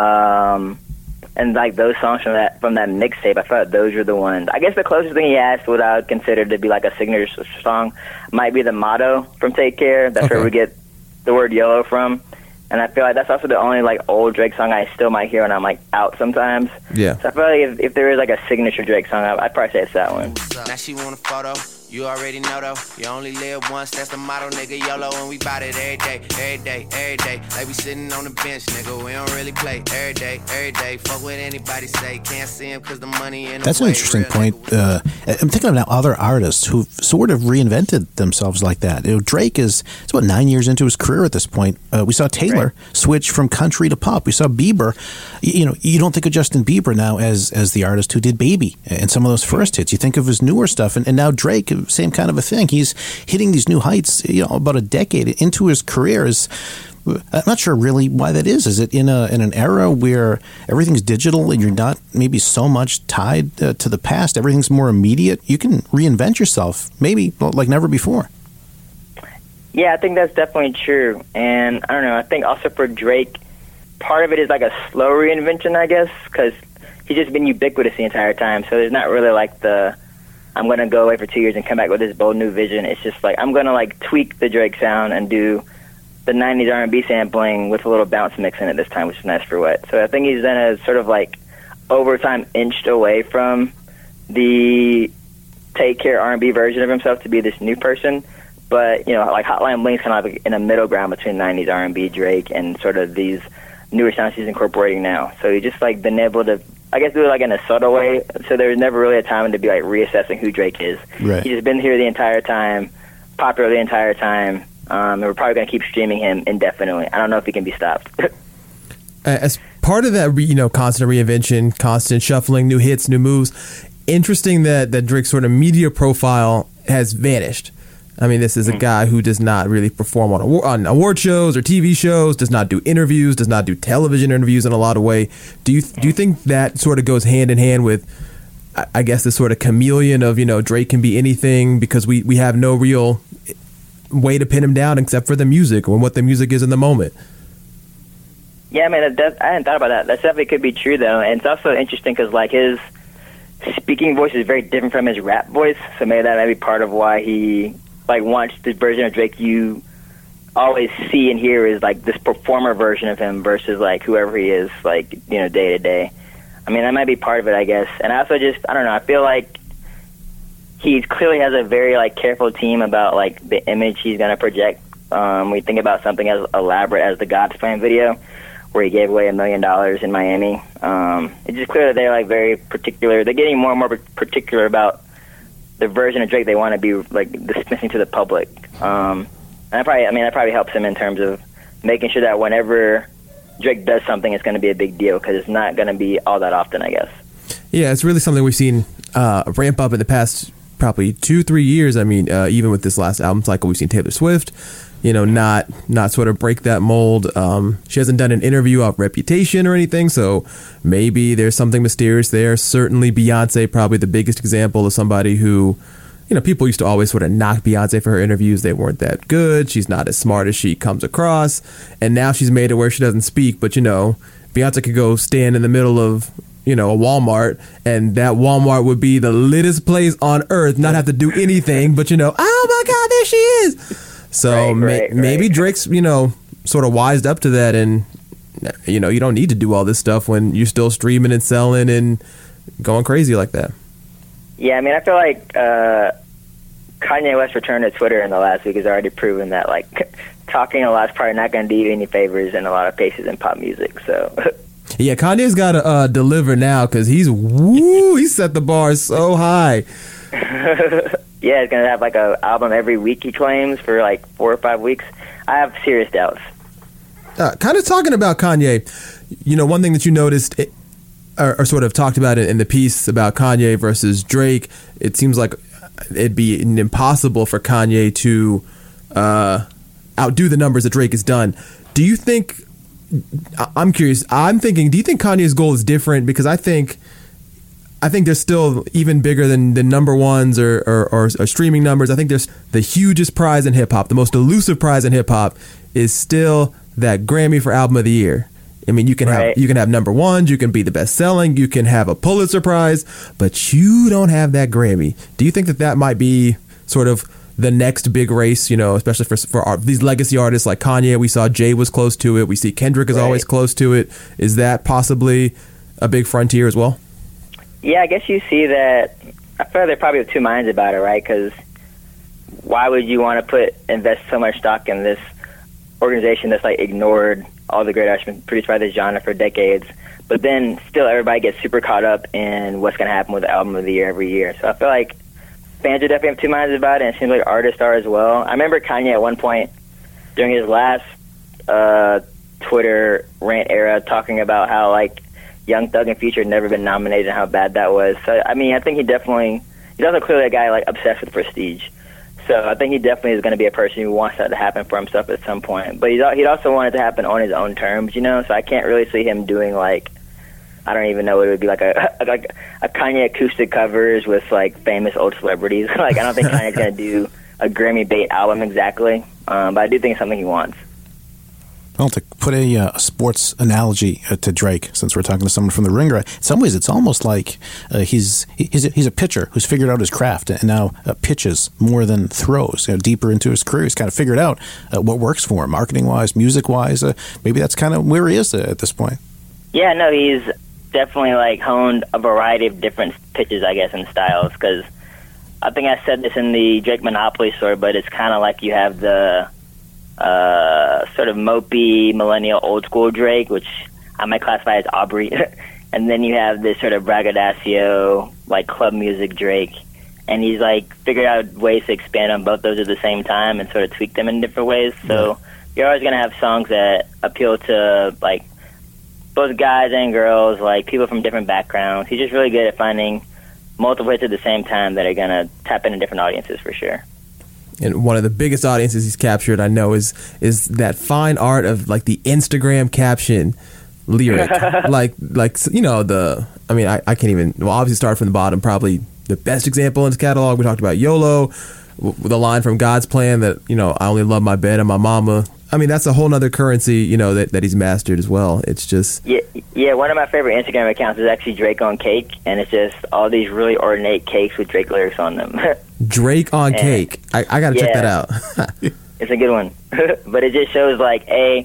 [SPEAKER 8] and like those songs from that mixtape, I thought those were the ones. I guess the closest thing he has to what I would consider to be like a signature song might be the Motto from Take Care. That's where we get the word YOLO from. And I feel like that's also the only like old Drake song I still might hear when I'm like out sometimes.
[SPEAKER 4] Yeah.
[SPEAKER 8] So I feel like if there is like a signature Drake song, I'd probably say it's that one.
[SPEAKER 9] Now she want a photo. You already know though, you only live once, that's the motto, nigga, YOLO, and we bout it every day, every day, every day. Like we sitting on the bench, nigga, we don't really play every day, fuck what anybody say, can't see him cause the money in the
[SPEAKER 3] That's
[SPEAKER 9] way.
[SPEAKER 3] an interesting point. I'm thinking of now other artists who've sort of reinvented themselves like that. You know, Drake is about 9 years into his career at this point. We saw Taylor switch from country to pop. We saw Bieber. You know, you don't think of Justin Bieber now as the artist who did Baby and some of those first hits. You think of his newer stuff, and now Drake, same kind of a thing. He's hitting these new heights, you know, about a decade into his career. I'm not sure really why that is. Is it in an era where everything's digital and you're not maybe so much tied to the past? Everything's more immediate. You can reinvent yourself maybe like never before.
[SPEAKER 8] Yeah, I think that's definitely true. And I don't know, I think also for Drake, part of it is like a slow reinvention, I guess, because he's just been ubiquitous the entire time. So there's not really like I'm going to go away for 2 years and come back with this bold new vision. It's just like I'm going to like tweak the Drake sound and do the 90s R&B sampling with a little bounce mix in it this time, which is Nice for What. So I think he's then a sort of like over time inched away from the Take Care R&B version of himself to be this new person. But, you know, like Hotline Bling's kind of like in a middle ground between 90s R&B Drake and sort of these newer sounds he's incorporating now. So he's just like been able to, I guess, do it like in a subtle way. So there's never really a time to be like reassessing who Drake is.
[SPEAKER 3] Right.
[SPEAKER 8] He's just been here the entire time, popular the entire time, and we're probably going to keep streaming him indefinitely. I don't know if he can be stopped.
[SPEAKER 4] As part of that, you know, constant reinvention, constant shuffling, new hits, new moves, interesting that Drake's sort of media profile has vanished. I mean, this is a guy who does not really perform on award shows or TV shows, does not do interviews, does not do television interviews in a lot of ways. Do you think that sort of goes hand in hand with, I guess, this sort of chameleon of, you know, Drake can be anything because we have no real way to pin him down except for the music or what the music is in the moment?
[SPEAKER 8] Yeah, I mean, I hadn't thought about that. That definitely could be true, though. And it's also interesting because, like, his speaking voice is very different from his rap voice. So maybe that might be part of why he like wants the version of Drake you always see and hear is like this performer version of him versus like whoever he is, like, you know, day to day. I mean, that might be part of it, I guess. And I also just, I don't know, I feel like he clearly has a very like careful team about like the image he's going to project. We think about something as elaborate as the God's Plan video where he gave away $1 million in Miami. It's just clear that they're like very particular. They're getting more and more particular about the version of Drake they want to be like dismissing to the public. And that probably helps him in terms of making sure that whenever Drake does something, it's going to be a big deal because it's not going to be all that often, I guess.
[SPEAKER 4] Yeah, it's really something we've seen ramp up in the past probably 2-3 years. I mean, even with this last album cycle, we've seen Taylor Swift, you know, not sort of break that mold. She hasn't done an interview off Reputation or anything, so maybe there's something mysterious there. Certainly Beyonce, probably the biggest example of somebody who, you know, people used to always sort of knock Beyonce for her interviews. They weren't that good. She's not as smart as she comes across. And now she's made it where she doesn't speak, but, you know, Beyonce could go stand in the middle of a Walmart, and that Walmart would be the littest place on earth, not have to do anything, but oh my God, there she is. So maybe Drake's, sort of wised up to that, and you don't need to do all this stuff when you're still streaming and selling and going crazy like that.
[SPEAKER 8] Yeah, I mean, I feel like Kanye West returned to Twitter in the last week has already proven that, like, talking a lot is probably not going to do you any favors in a lot of cases in pop music, so...
[SPEAKER 4] Yeah, Kanye's got to deliver now, because he set the bar so high.
[SPEAKER 8] Yeah, he's going to have, like, an album every week, he claims, for, like, 4 or 5 weeks. I have serious doubts.
[SPEAKER 4] Kind of talking about Kanye, one thing that you noticed... or sort of talked about it in the piece about Kanye versus Drake, it seems like it'd be impossible for Kanye to outdo the numbers that Drake has done. Do you think, I'm curious, I'm thinking, do you think Kanye's goal is different? Because I think there's still even bigger than the number ones or streaming numbers. I think there's the hugest prize in hip hop, the most elusive prize in hip hop is still that Grammy for Album of the Year. I mean, you can have number ones, you can be the best selling, you can have a Pulitzer Prize, but you don't have that Grammy. Do you think that might be sort of the next big race, especially for these legacy artists like Kanye? We saw Jay was close to it. We see Kendrick is always close to it. Is that possibly a big frontier as well?
[SPEAKER 8] Yeah, I guess you see that. I feel like they're probably of two minds about it, right? Because why would you want to invest so much stock in this organization that's like ignored all the great artists produced by this genre for decades, but then still everybody gets super caught up in what's going to happen with the album of the year every year. So I feel like fans are definitely have two minds about it, and it seems like artists are as well. I remember Kanye at one point during his last Twitter rant era talking about how like Young Thug and Future had never been nominated and how bad that was. So I mean, I think he's also clearly a guy like obsessed with prestige. So I think he definitely is going to be a person who wants that to happen for himself at some point. But he'd also want it to happen on his own terms, So I can't really see him doing like, I don't even know what it would be, like a Kanye acoustic covers with like famous old celebrities. Like I don't think Kanye's going to do a Grammy bait album exactly, but I do think it's something he wants.
[SPEAKER 3] Well, to put a sports analogy to Drake, since we're talking to someone from the Ringer, in some ways it's almost like he's a pitcher who's figured out his craft and now pitches more than throws. Deeper into his career, he's kind of figured out what works for him, marketing-wise, music-wise. Maybe that's kind of where he is at this point.
[SPEAKER 8] Yeah, no, he's definitely like honed a variety of different pitches, I guess, and styles. Because I think I said this in the Drake Monopoly story, but it's kind of like you have the sort of mopey millennial old school Drake, which I might classify as Aubrey, and then you have this sort of braggadocio like club music Drake, and he's like figured out ways to expand on both those at the same time and sort of tweak them in different ways. So you're always gonna have songs that appeal to like both guys and girls, like people from different backgrounds. He's just really good at finding multiple hits at the same time that are gonna tap into different audiences for sure.
[SPEAKER 4] And one of the biggest audiences he's captured, I know, is that fine art of like the Instagram caption lyric. I can't even, obviously start from the bottom. Probably the best example in his catalog, we talked about YOLO, with a line from God's Plan that, I only love my bed and my mama. I mean, that's a whole nother currency, that he's mastered as well. It's just...
[SPEAKER 8] Yeah, one of my favorite Instagram accounts is actually Drake on Cake, and it's just all these really ornate cakes with Drake lyrics on them.
[SPEAKER 4] Drake on Cake. I got to check that out.
[SPEAKER 8] It's a good one. But it just shows, like,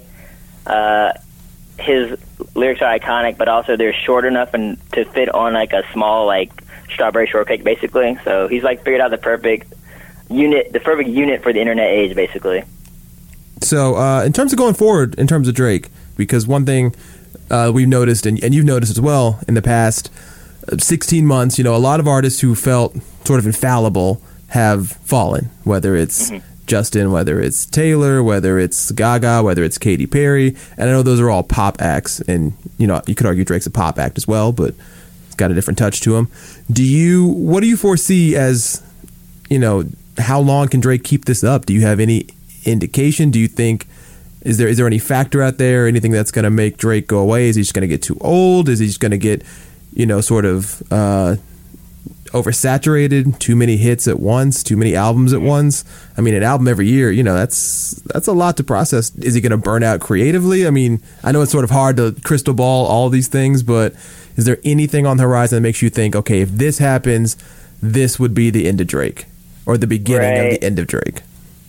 [SPEAKER 8] his lyrics are iconic, but also they're short enough and to fit on, like, a small, like, strawberry shortcake, basically. So he's, like, figured out the perfect unit for the internet age, basically.
[SPEAKER 4] So, in terms of going forward, in terms of Drake, because one thing we've noticed, and you've noticed as well in the past 16 months, a lot of artists who felt sort of infallible have fallen, whether it's Justin, whether it's Taylor, whether it's Gaga, whether it's Katy Perry. And I know those are all pop acts, and, you could argue Drake's a pop act as well, but it's got a different touch to him. What do you foresee as, how long can Drake keep this up? Do you have any indication? Do you think is there any factor out there, anything that's going to make Drake go away? Is he just going to get too old? Is he just going to get sort of oversaturated, too many hits at once, too many albums at once. I mean, an album every year, that's a lot to process. Is he going to burn out creatively? I mean, I know it's sort of hard to crystal ball all these things, but is there anything on the horizon that makes you think, okay, if this happens, this would be the end of Drake or the beginning of the end of Drake?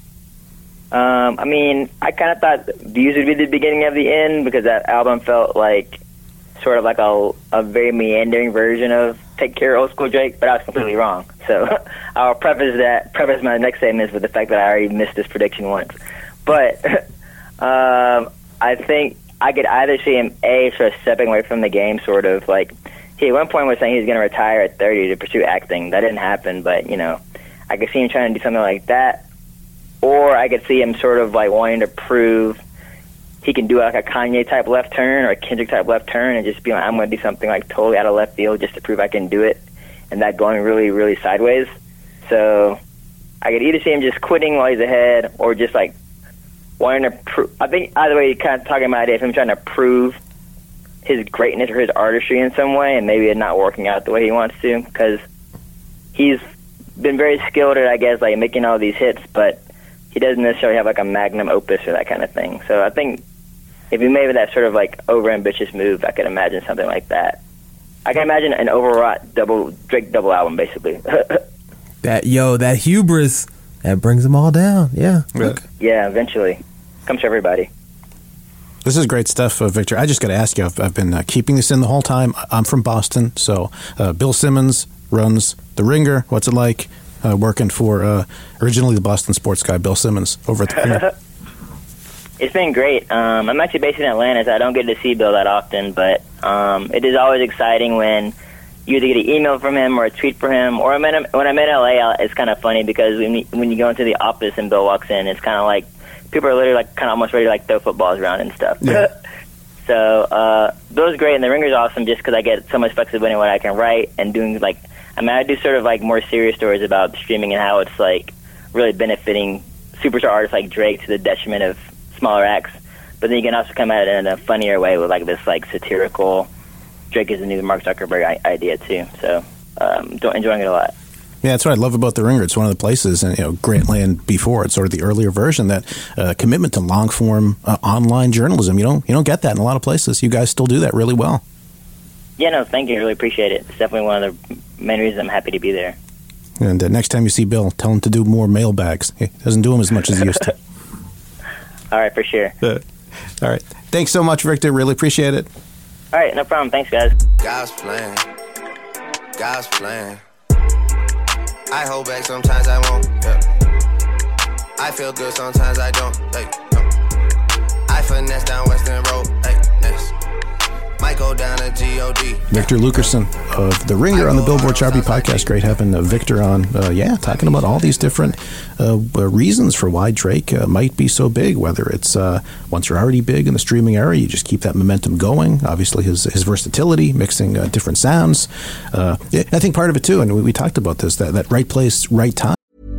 [SPEAKER 8] I mean, I kind of thought these would be the beginning of the end because that album felt like sort of like a very meandering version of Take Care Old School Drake, but I was completely wrong. So I'll preface my next statements with the fact that I already missed this prediction once. But I think I could either see him, sort of stepping away from the game, sort of like, he at one point was saying he was going to retire at 30 to pursue acting. That didn't happen, but, I could see him trying to do something like that. Or I could see him sort of like wanting to prove he can do like a Kanye-type left turn or a Kendrick-type left turn and just be like, I'm going to do something like totally out of left field just to prove I can do it, and that going really, really sideways. So I could either see him just quitting while he's ahead or just like wanting to prove. I think either way, kind of talking about it, if him trying to prove his greatness or his artistry in some way, and maybe it not working out the way he wants to, because he's been very skilled at, I guess, like making all these hits, but he doesn't necessarily have like a magnum opus or that kind of thing. So I think if he made that sort of like overambitious move, I could imagine something like that. I can imagine an overwrought Drake double album, basically.
[SPEAKER 4] that hubris that brings them all down. Yeah.
[SPEAKER 8] Yeah, eventually. Comes to everybody.
[SPEAKER 3] This is great stuff, Victor. I just got to ask you, I've been keeping this in the whole time. I'm from Boston, so Bill Simmons runs The Ringer. What's it like working for originally the Boston sports guy, Bill Simmons, over at The Ringer?
[SPEAKER 8] It's been great. I'm actually based in Atlanta, so I don't get to see Bill that often, but it is always exciting when you either get an email from him or a tweet from him, or when I'm in LA, it's kind of funny because when you go into the office and Bill walks in, it's kind of like people are literally like kind of almost ready to like throw footballs around and stuff. Yeah. So Bill's great, and The Ringer's awesome just because I get so much flexibility in what I can write and doing like, I do sort of like more serious stories about streaming and how it's like really benefiting superstar artists like Drake to the detriment of smaller acts, but then you can also come at it in a funnier way with like this like satirical Drake is the new Mark Zuckerberg idea too. So enjoying it a lot.
[SPEAKER 3] Yeah, that's what I love about The Ringer. It's one of the places, and Grantland before, it's sort of the earlier version, that commitment to long form online journalism. You don't get that in a lot of places. You guys still do that really well.
[SPEAKER 8] Yeah, no, thank you. I really appreciate it. It's definitely one of the main reasons I'm happy to be there.
[SPEAKER 3] And next time you see Bill, tell him to do more mailbags. He doesn't do them as much as he used to.
[SPEAKER 8] All right, for sure.
[SPEAKER 3] All right. Thanks so much, Victor. Really appreciate it.
[SPEAKER 8] All right, no problem. Thanks, guys.
[SPEAKER 9] God's plan. God's plan. I hold back, sometimes I won't. Yeah. I feel good, sometimes I don't. Hey, no. I finesse down Western Road. Hey, next. Might go down to G.O.D.
[SPEAKER 3] Victor Lukerson of The Ringer on the Billboard Chart podcast. Great having Victor on. Talking about all these different reasons for why Drake might be so big, whether it's once you're already big in the streaming era, you just keep that momentum going. Obviously, his versatility, mixing different sounds. I think part of it, too, and we talked about this, that right place, right time.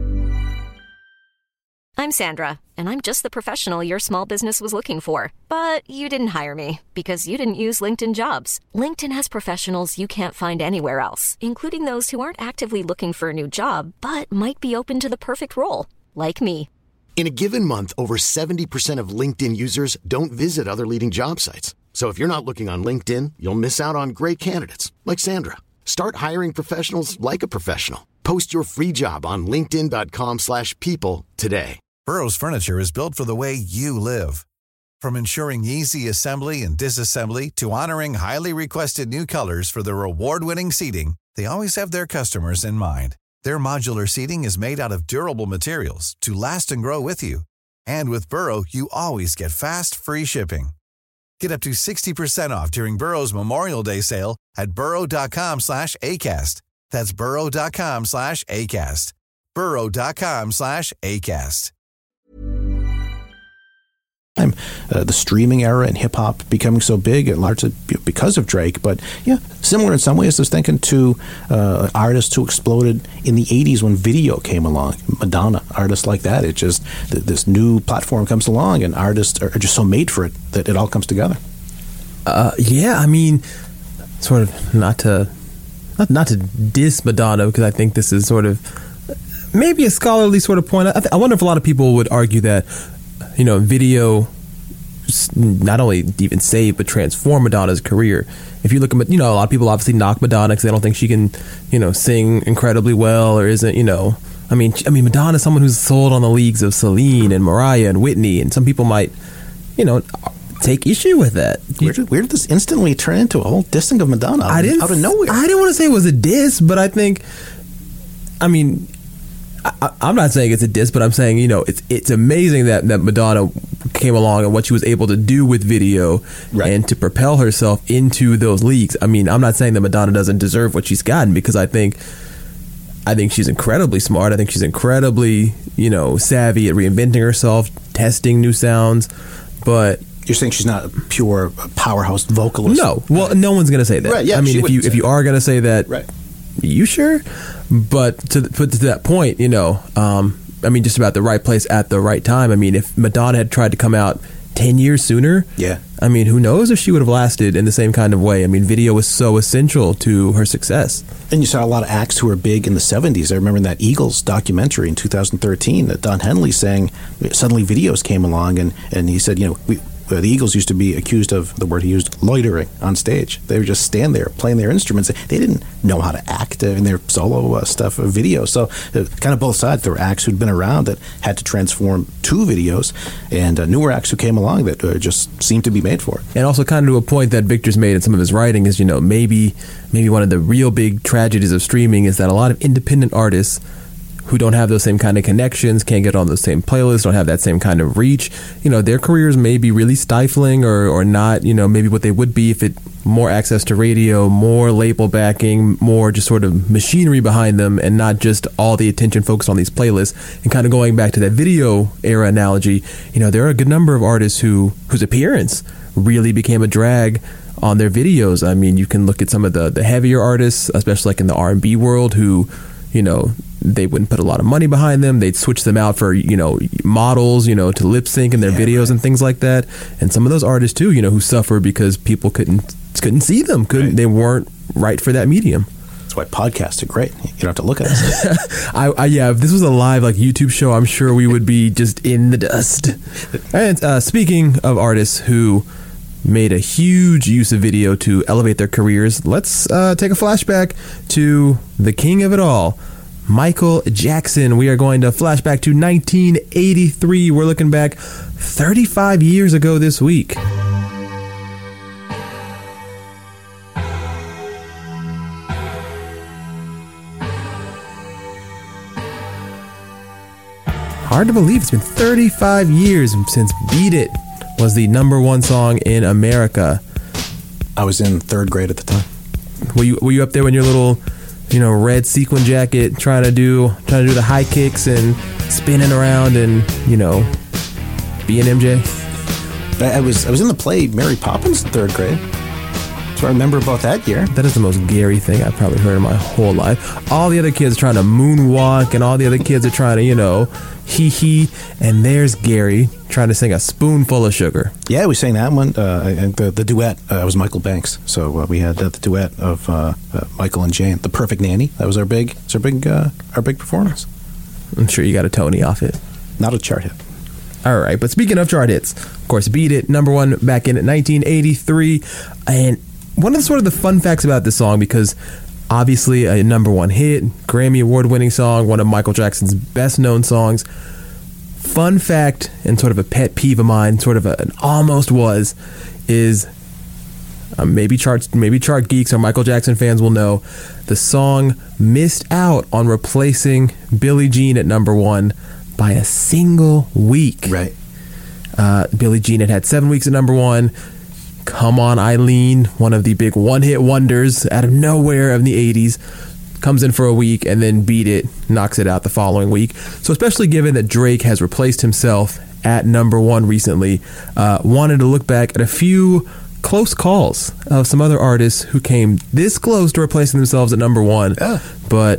[SPEAKER 10] I'm Sandra, and I'm just the professional your small business was looking for. But you didn't hire me because you didn't use LinkedIn Jobs. LinkedIn has professionals you can't find anywhere else, including those who aren't actively looking for a new job, but might be open to the perfect role, like me.
[SPEAKER 11] In a given month, over 70% of LinkedIn users don't visit other leading job sites. So if you're not looking on LinkedIn, you'll miss out on great candidates, like Sandra. Start hiring professionals like a professional. Post your free job on linkedin.com/people today.
[SPEAKER 12] Burrow's furniture is built for the way you live. From ensuring easy assembly and disassembly to honoring highly requested new colors for their award-winning seating, they always have their customers in mind. Their modular seating is made out of durable materials to last and grow with you. And with Burrow, you always get fast, free shipping. Get up to 60% off during Burrow's Memorial Day sale at burrow.com/ACAST. That's burrow.com/ACAST. burrow.com/ACAST.
[SPEAKER 3] The streaming era and hip hop becoming so big, and largely because of Drake, but similar in some ways. I was thinking to artists who exploded in the 80s when video came along, Madonna, artists like that. It just, this new platform comes along, and artists are just so made for it that it all comes together.
[SPEAKER 4] I mean, sort of not to not to diss Madonna, because I think this is sort of maybe a scholarly sort of point. I wonder if a lot of people would argue that, video not only even saved but transformed Madonna's career. If you look at, a lot of people obviously knock Madonna because they don't think she can, sing incredibly well or isn't, I mean, Madonna is someone who's sold on the leagues of Celine and Mariah and Whitney, and some people might, take issue with that.
[SPEAKER 3] Where did this instantly turn into a whole dissing of Madonna out of nowhere?
[SPEAKER 4] I didn't want to say it was a diss, but I think, I'm not saying it's a diss, but I'm saying, it's amazing that Madonna came along and what she was able to do with video and to propel herself into those leagues. I mean, I'm not saying that Madonna doesn't deserve what she's gotten, because I think she's incredibly smart. I think she's incredibly, savvy at reinventing herself, testing new sounds, but...
[SPEAKER 3] You're saying she's not a pure powerhouse vocalist?
[SPEAKER 4] No. Well, no one's going to say that.
[SPEAKER 3] Right, yeah,
[SPEAKER 4] if you are going to say that,
[SPEAKER 3] right.
[SPEAKER 4] You sure? But to that point, just about the right place at the right time. I mean, if Madonna had tried to come out 10 years sooner, who knows if she would have lasted in the same kind of way. I mean, video was so essential to her success.
[SPEAKER 3] And you saw a lot of acts who were big in the 70s. I remember in that Eagles documentary in 2013 that Don Henley sang, suddenly videos came along and he said, the Eagles used to be accused of, the word he used, loitering on stage. They would just stand there playing their instruments. They didn't know how to act in their solo stuff, video. So kind of both sides. There were acts who'd been around that had to transform to videos, and newer acts who came along that just seemed to be made for it.
[SPEAKER 4] And also kind of to a point that Victor's made in some of his writing is, maybe one of the real big tragedies of streaming is that a lot of independent artists who don't have those same kind of connections, can't get on those same playlists, don't have that same kind of reach, their careers may be really stifling or not, maybe what they would be if it more access to radio, more label backing, more just sort of machinery behind them, and not just all the attention focused on these playlists. And kind of going back to that video era analogy, there are a good number of artists whose appearance really became a drag on their videos. I mean, you can look at some of the heavier artists, especially like in the R&B world, who, they wouldn't put a lot of money behind them. They'd switch them out for, models, to lip sync in their videos and things like that. And some of those artists too, who suffer because people couldn't see them. They weren't right for that medium.
[SPEAKER 3] That's why podcasts are great. You don't have to look at us.
[SPEAKER 4] If this was a live YouTube show, I'm sure we would be just in the dust. And speaking of artists who made a huge use of video to elevate their careers, let's take a flashback to the king of it all, Michael Jackson. We are going to flashback to 1983. We're looking back 35 years ago this week. Hard to believe it's been 35 years since Beat It was the #1 song in America.
[SPEAKER 3] I was in 3rd grade at the time.
[SPEAKER 4] Were you up there in your little, red sequin jacket, trying to do the high kicks and spinning around and, being MJ?
[SPEAKER 3] I was in the play Mary Poppins in 3rd grade. That's what I remember about that year.
[SPEAKER 4] That is the most Gary thing I've probably heard in my whole life. All the other kids are trying to moonwalk, and all the other kids are trying to, hee, and there's Gary trying to sing A Spoonful of Sugar.
[SPEAKER 3] Yeah, we sang that one. And the duet was Michael Banks. So we had the duet of Michael and Jane, The Perfect Nanny. That was our big performance.
[SPEAKER 4] I'm sure you got a Tony off it.
[SPEAKER 3] Not a chart hit.
[SPEAKER 4] All right, but speaking of chart hits, of course, Beat It, #1 back in 1983. And one of the sort of the fun facts about this song, because obviously a #1 hit, Grammy Award-winning song, one of Michael Jackson's best-known songs. Fun fact, and sort of a pet peeve of mine, sort of an almost was, is maybe chart geeks or Michael Jackson fans will know, the song missed out on replacing Billie Jean at #1 by a single week.
[SPEAKER 3] Right.
[SPEAKER 4] Billie Jean had 7 weeks at #1. Come On Eileen, one of the big one-hit wonders out of nowhere of the 80s, comes in for a week, and then Beat It knocks it out the following week. So especially given that Drake has replaced himself at #1 recently, wanted to look back at a few close calls of some other artists who came this close to replacing themselves at #1, but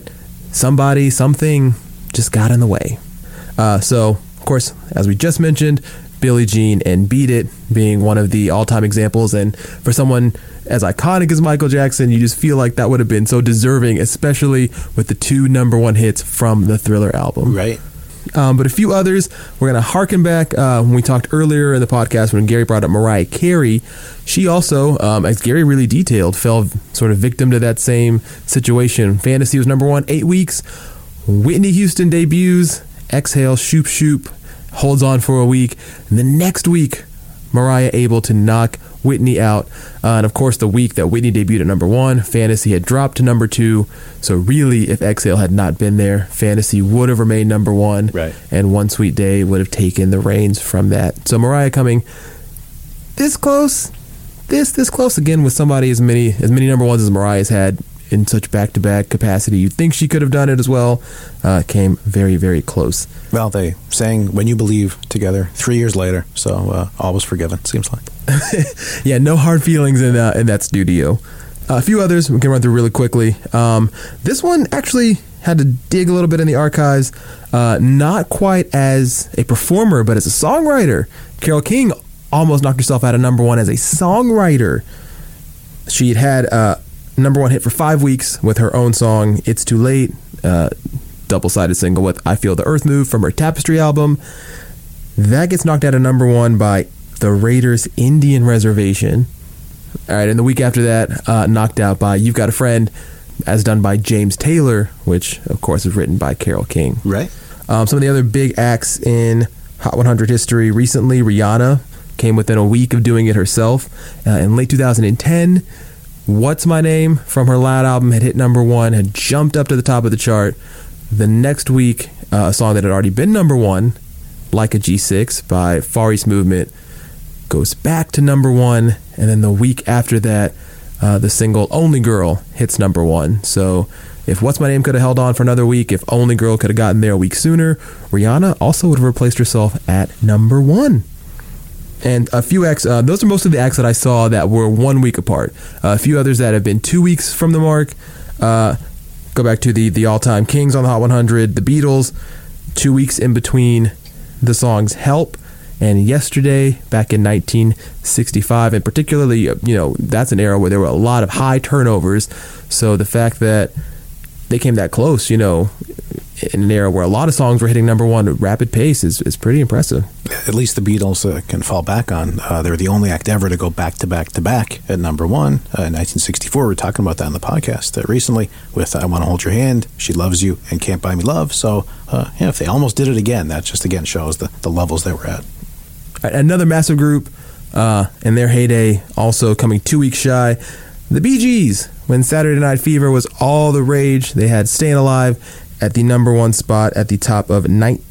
[SPEAKER 4] something just got in the way. So, of course, as we just mentioned, Billie Jean and Beat It being one of the all-time examples. And for someone as iconic as Michael Jackson, you just feel like that would have been so deserving, especially with the 2 number 1 hits from the Thriller album.
[SPEAKER 3] Right.
[SPEAKER 4] But a few others, we're going to harken back when we talked earlier in the podcast when Gary brought up Mariah Carey. She also, as Gary really detailed, fell sort of victim to that same situation. Fantasy was number 1, 8 weeks. Whitney Houston debuts, Exhale, Shoop Shoop, holds on for a week. And the next week, Mariah able to knock Whitney out. And of course, the week that Whitney debuted at number 1, Fantasy had dropped to number 2. So really, if Exhale had not been there, Fantasy would have remained number 1.
[SPEAKER 3] Right.
[SPEAKER 4] And One Sweet Day would have taken the reins from that. So Mariah coming this close, this close again with somebody as many number 1s as Mariah's had in such back-to-back capacity. You'd think she could have done it as well. Came very, very close.
[SPEAKER 3] Well, they sang When You Believe together 3 years later, so all was forgiven, seems like.
[SPEAKER 4] Yeah, no hard feelings in that studio. A few others we can run through really quickly. This one actually had to dig a little bit in the archives. Not quite as a performer, but as a songwriter. Carole King almost knocked herself out of number 1 as a songwriter. She had a number 1 hit for 5 weeks with her own song, It's Too Late, double-sided single with I Feel the Earth Move from her Tapestry album. That gets knocked out of number 1 by the Raiders' Indian Reservation. All right, and the week after that, knocked out by You've Got a Friend, as done by James Taylor, which, of course, is written by Carole King.
[SPEAKER 3] Right.
[SPEAKER 4] Some of the other big acts in Hot 100 history recently, Rihanna came within a week of doing it herself. In late 2010, What's My Name from her Loud album had hit number 1, had jumped up to the top of the chart. The next week, a song that had already been number 1, Like a G6 by Far East Movement, goes back to number 1, and then the week after that, the single Only Girl hits number 1. So if What's My Name could have held on for another week, if Only Girl could have gotten there a week sooner, Rihanna also would have replaced herself at number 1. And a few acts, those are most of the acts that I saw that were 1 week apart. A few others that have been 2 weeks from the mark. Go back to the all-time kings on the Hot 100, the Beatles, 2 weeks in between the songs Help and Yesterday back in 1965. And particularly, that's an era where there were a lot of high turnovers. So the fact that they came that close, in an era where a lot of songs were hitting number 1 at rapid pace is pretty impressive.
[SPEAKER 3] At least the Beatles can fall back on. They were the only act ever to go back to back to back at number 1 in 1964. We were talking about that on the podcast recently with I Want to Hold Your Hand, She Loves You, and Can't Buy Me Love. So if they almost did it again, that just again shows the levels they were at.
[SPEAKER 4] Another massive group in their heyday, also coming 2 weeks shy, the Bee Gees. When Saturday Night Fever was all the rage, they had Staying Alive at the number 1 spot at the top of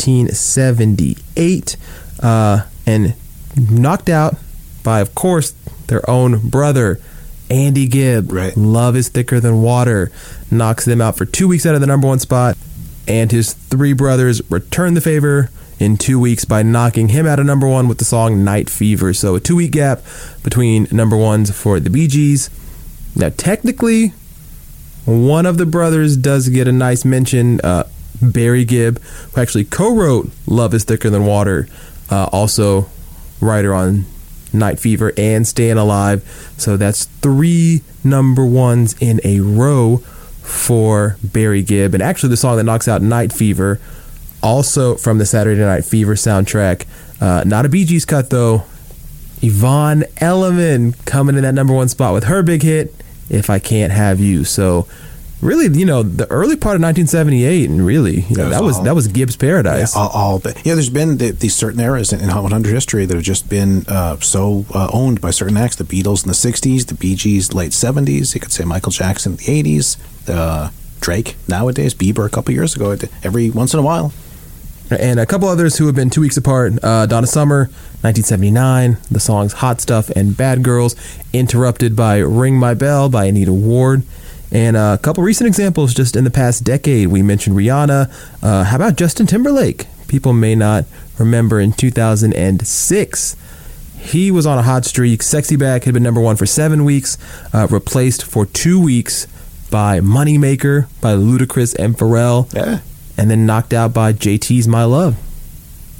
[SPEAKER 4] 1978, and knocked out by, of course, their own brother, Andy Gibb.
[SPEAKER 3] Right.
[SPEAKER 4] Love Is Thicker Than Water knocks them out for 2 weeks out of the number 1 spot, and his 3 brothers return the favor in 2 weeks by knocking him out of number 1 with the song Night Fever. So a 2-week gap between number 1s for the Bee Gees. Now, technically, one of the brothers does get a nice mention, Barry Gibb, who actually co-wrote Love Is Thicker Than Water, also writer on Night Fever and Staying Alive. So that's 3 number 1s in a row for Barry Gibb. And actually the song that knocks out Night Fever, also from the Saturday Night Fever soundtrack, not a Bee Gees cut though. Yvonne Elliman coming in that number 1 spot with her big hit, If I Can't Have You. So really, the early part of 1978, and really, that was Gibbs' paradise.
[SPEAKER 3] There's been these certain eras in Hot 100 history that have just been owned by certain acts. The Beatles in the 60s, the Bee Gees late 70s. You could say Michael Jackson in the 80s, Drake nowadays, Bieber a couple years ago. Every once in a while.
[SPEAKER 4] And a couple others who have been 2 weeks apart. Donna Summer, 1979, the songs Hot Stuff and Bad Girls, interrupted by Ring My Bell by Anita Ward. And a couple recent examples just in the past decade. We mentioned Rihanna. How about Justin Timberlake? People may not remember in 2006. He was on a hot streak. Sexy Back had been number 1 for 7 weeks, replaced for 2 weeks by Moneymaker by Ludacris and Pharrell.
[SPEAKER 3] Yeah.
[SPEAKER 4] And then knocked out by JT's My Love.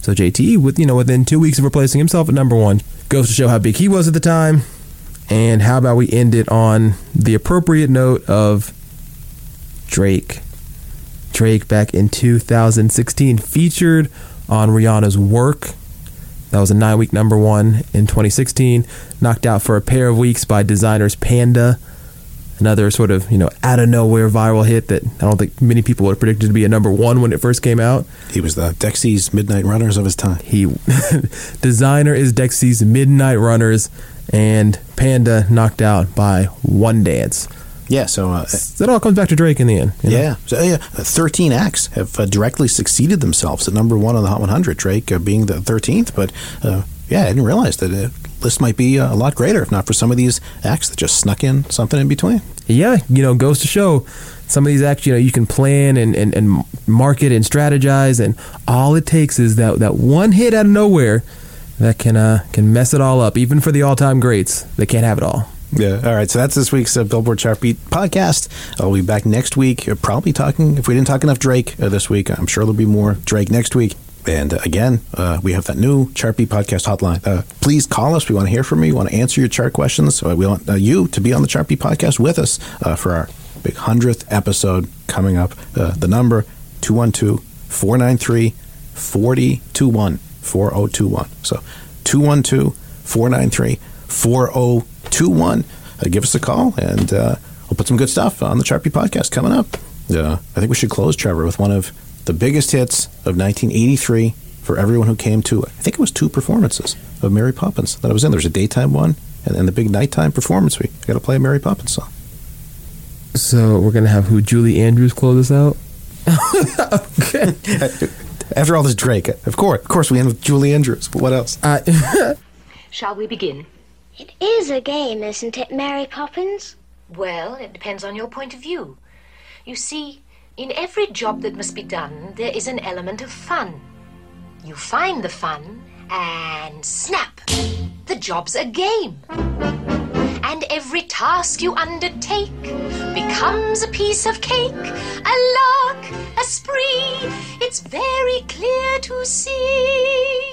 [SPEAKER 4] So JT, within 2 weeks of replacing himself at number 1, goes to show how big he was at the time. And how about we end it on the appropriate note of Drake. Drake back in 2016 featured on Rihanna's Work. That was a 9-week number 1 in 2016. Knocked out for a pair of weeks by Designer's Panda. Another sort of, out of nowhere viral hit that I don't think many people would have predicted to be a number 1 when it first came out.
[SPEAKER 3] He was the Dexy's Midnight Runners of his time.
[SPEAKER 4] Designer is Dexy's Midnight Runners, and Panda knocked out by One Dance.
[SPEAKER 3] Yeah, so
[SPEAKER 4] that all comes back to Drake in the end.
[SPEAKER 3] Yeah, so 13 acts have directly succeeded themselves at number 1 on the Hot 100. Drake being the 13th, but I didn't realize that the list might be a lot greater if not for some of these acts that just snuck in something in between.
[SPEAKER 4] Yeah, goes to show some of these acts. You can plan and market and strategize, and all it takes is that one hit out of nowhere that can mess it all up. Even for the all-time greats, they can't have it all.
[SPEAKER 3] Yeah. All right. So that's this week's Billboard Chart Beat podcast. I'll be back next week. Probably talking, if we didn't talk enough Drake this week, I'm sure there'll be more Drake next week. And again, we have that new Chart Beat podcast hotline. Please call us. We want to hear from you. We want to answer your chart questions. We want you to be on the Chart Beat podcast with us for our big 100th episode coming up. The number 212-493-4021. 4021. So 212-493-4021. Give us a call, and we'll put some good stuff on the Chart Beat podcast coming up. I think we should close, Trevor, with one of the biggest hits of 1983 for everyone who came to, I think it was 2 performances of Mary Poppins that I was in. There's a daytime one and the big nighttime performance. We got to play a Mary Poppins song.
[SPEAKER 4] So we're going to have Julie Andrews close us out?
[SPEAKER 3] Okay. After all this Drake, of course we end with Julie Andrews, but what else?
[SPEAKER 13] Shall we begin?
[SPEAKER 14] It is a game, isn't it, Mary Poppins?
[SPEAKER 13] Well, it depends on your point of view. You see, in every job that must be done, there is an element of fun. You find the fun, and snap! The job's a game. And every task you undertake becomes a piece of cake, a lark, a spree. It's very clear to see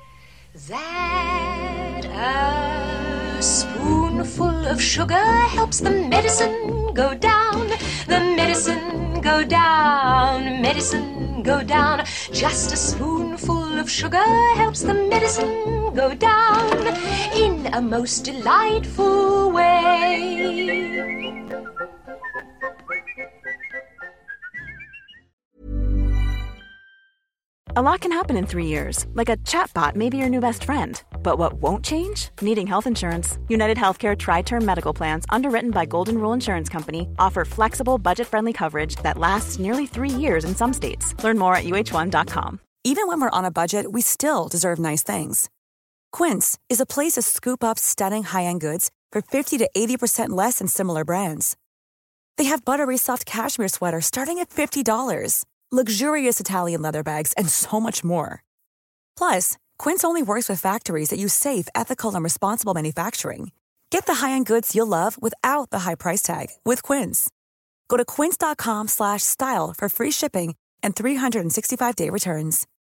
[SPEAKER 13] that a spoonful of sugar helps the medicine go down. The medicine go down, medicine go down. Just a spoonful of sugar helps the medicine go down in a most delightful way.
[SPEAKER 7] A lot can happen in 3 years, like a chatbot may be your new best friend. But what won't change? Needing health insurance. United Healthcare Tri-Term Medical Plans, underwritten by Golden Rule Insurance Company, offer flexible, budget-friendly coverage that lasts nearly 3 years in some states. Learn more at uh1.com.
[SPEAKER 15] Even when we're on a budget, we still deserve nice things. Quince is a place to scoop up stunning high-end goods for 50 to 80% less than similar brands. They have buttery soft cashmere sweaters starting at $50, luxurious Italian leather bags, and so much more. Plus, Quince only works with factories that use safe, ethical, and responsible manufacturing. Get the high-end goods you'll love without the high price tag with Quince. Go to quince.com/style for free shipping and 365-day returns.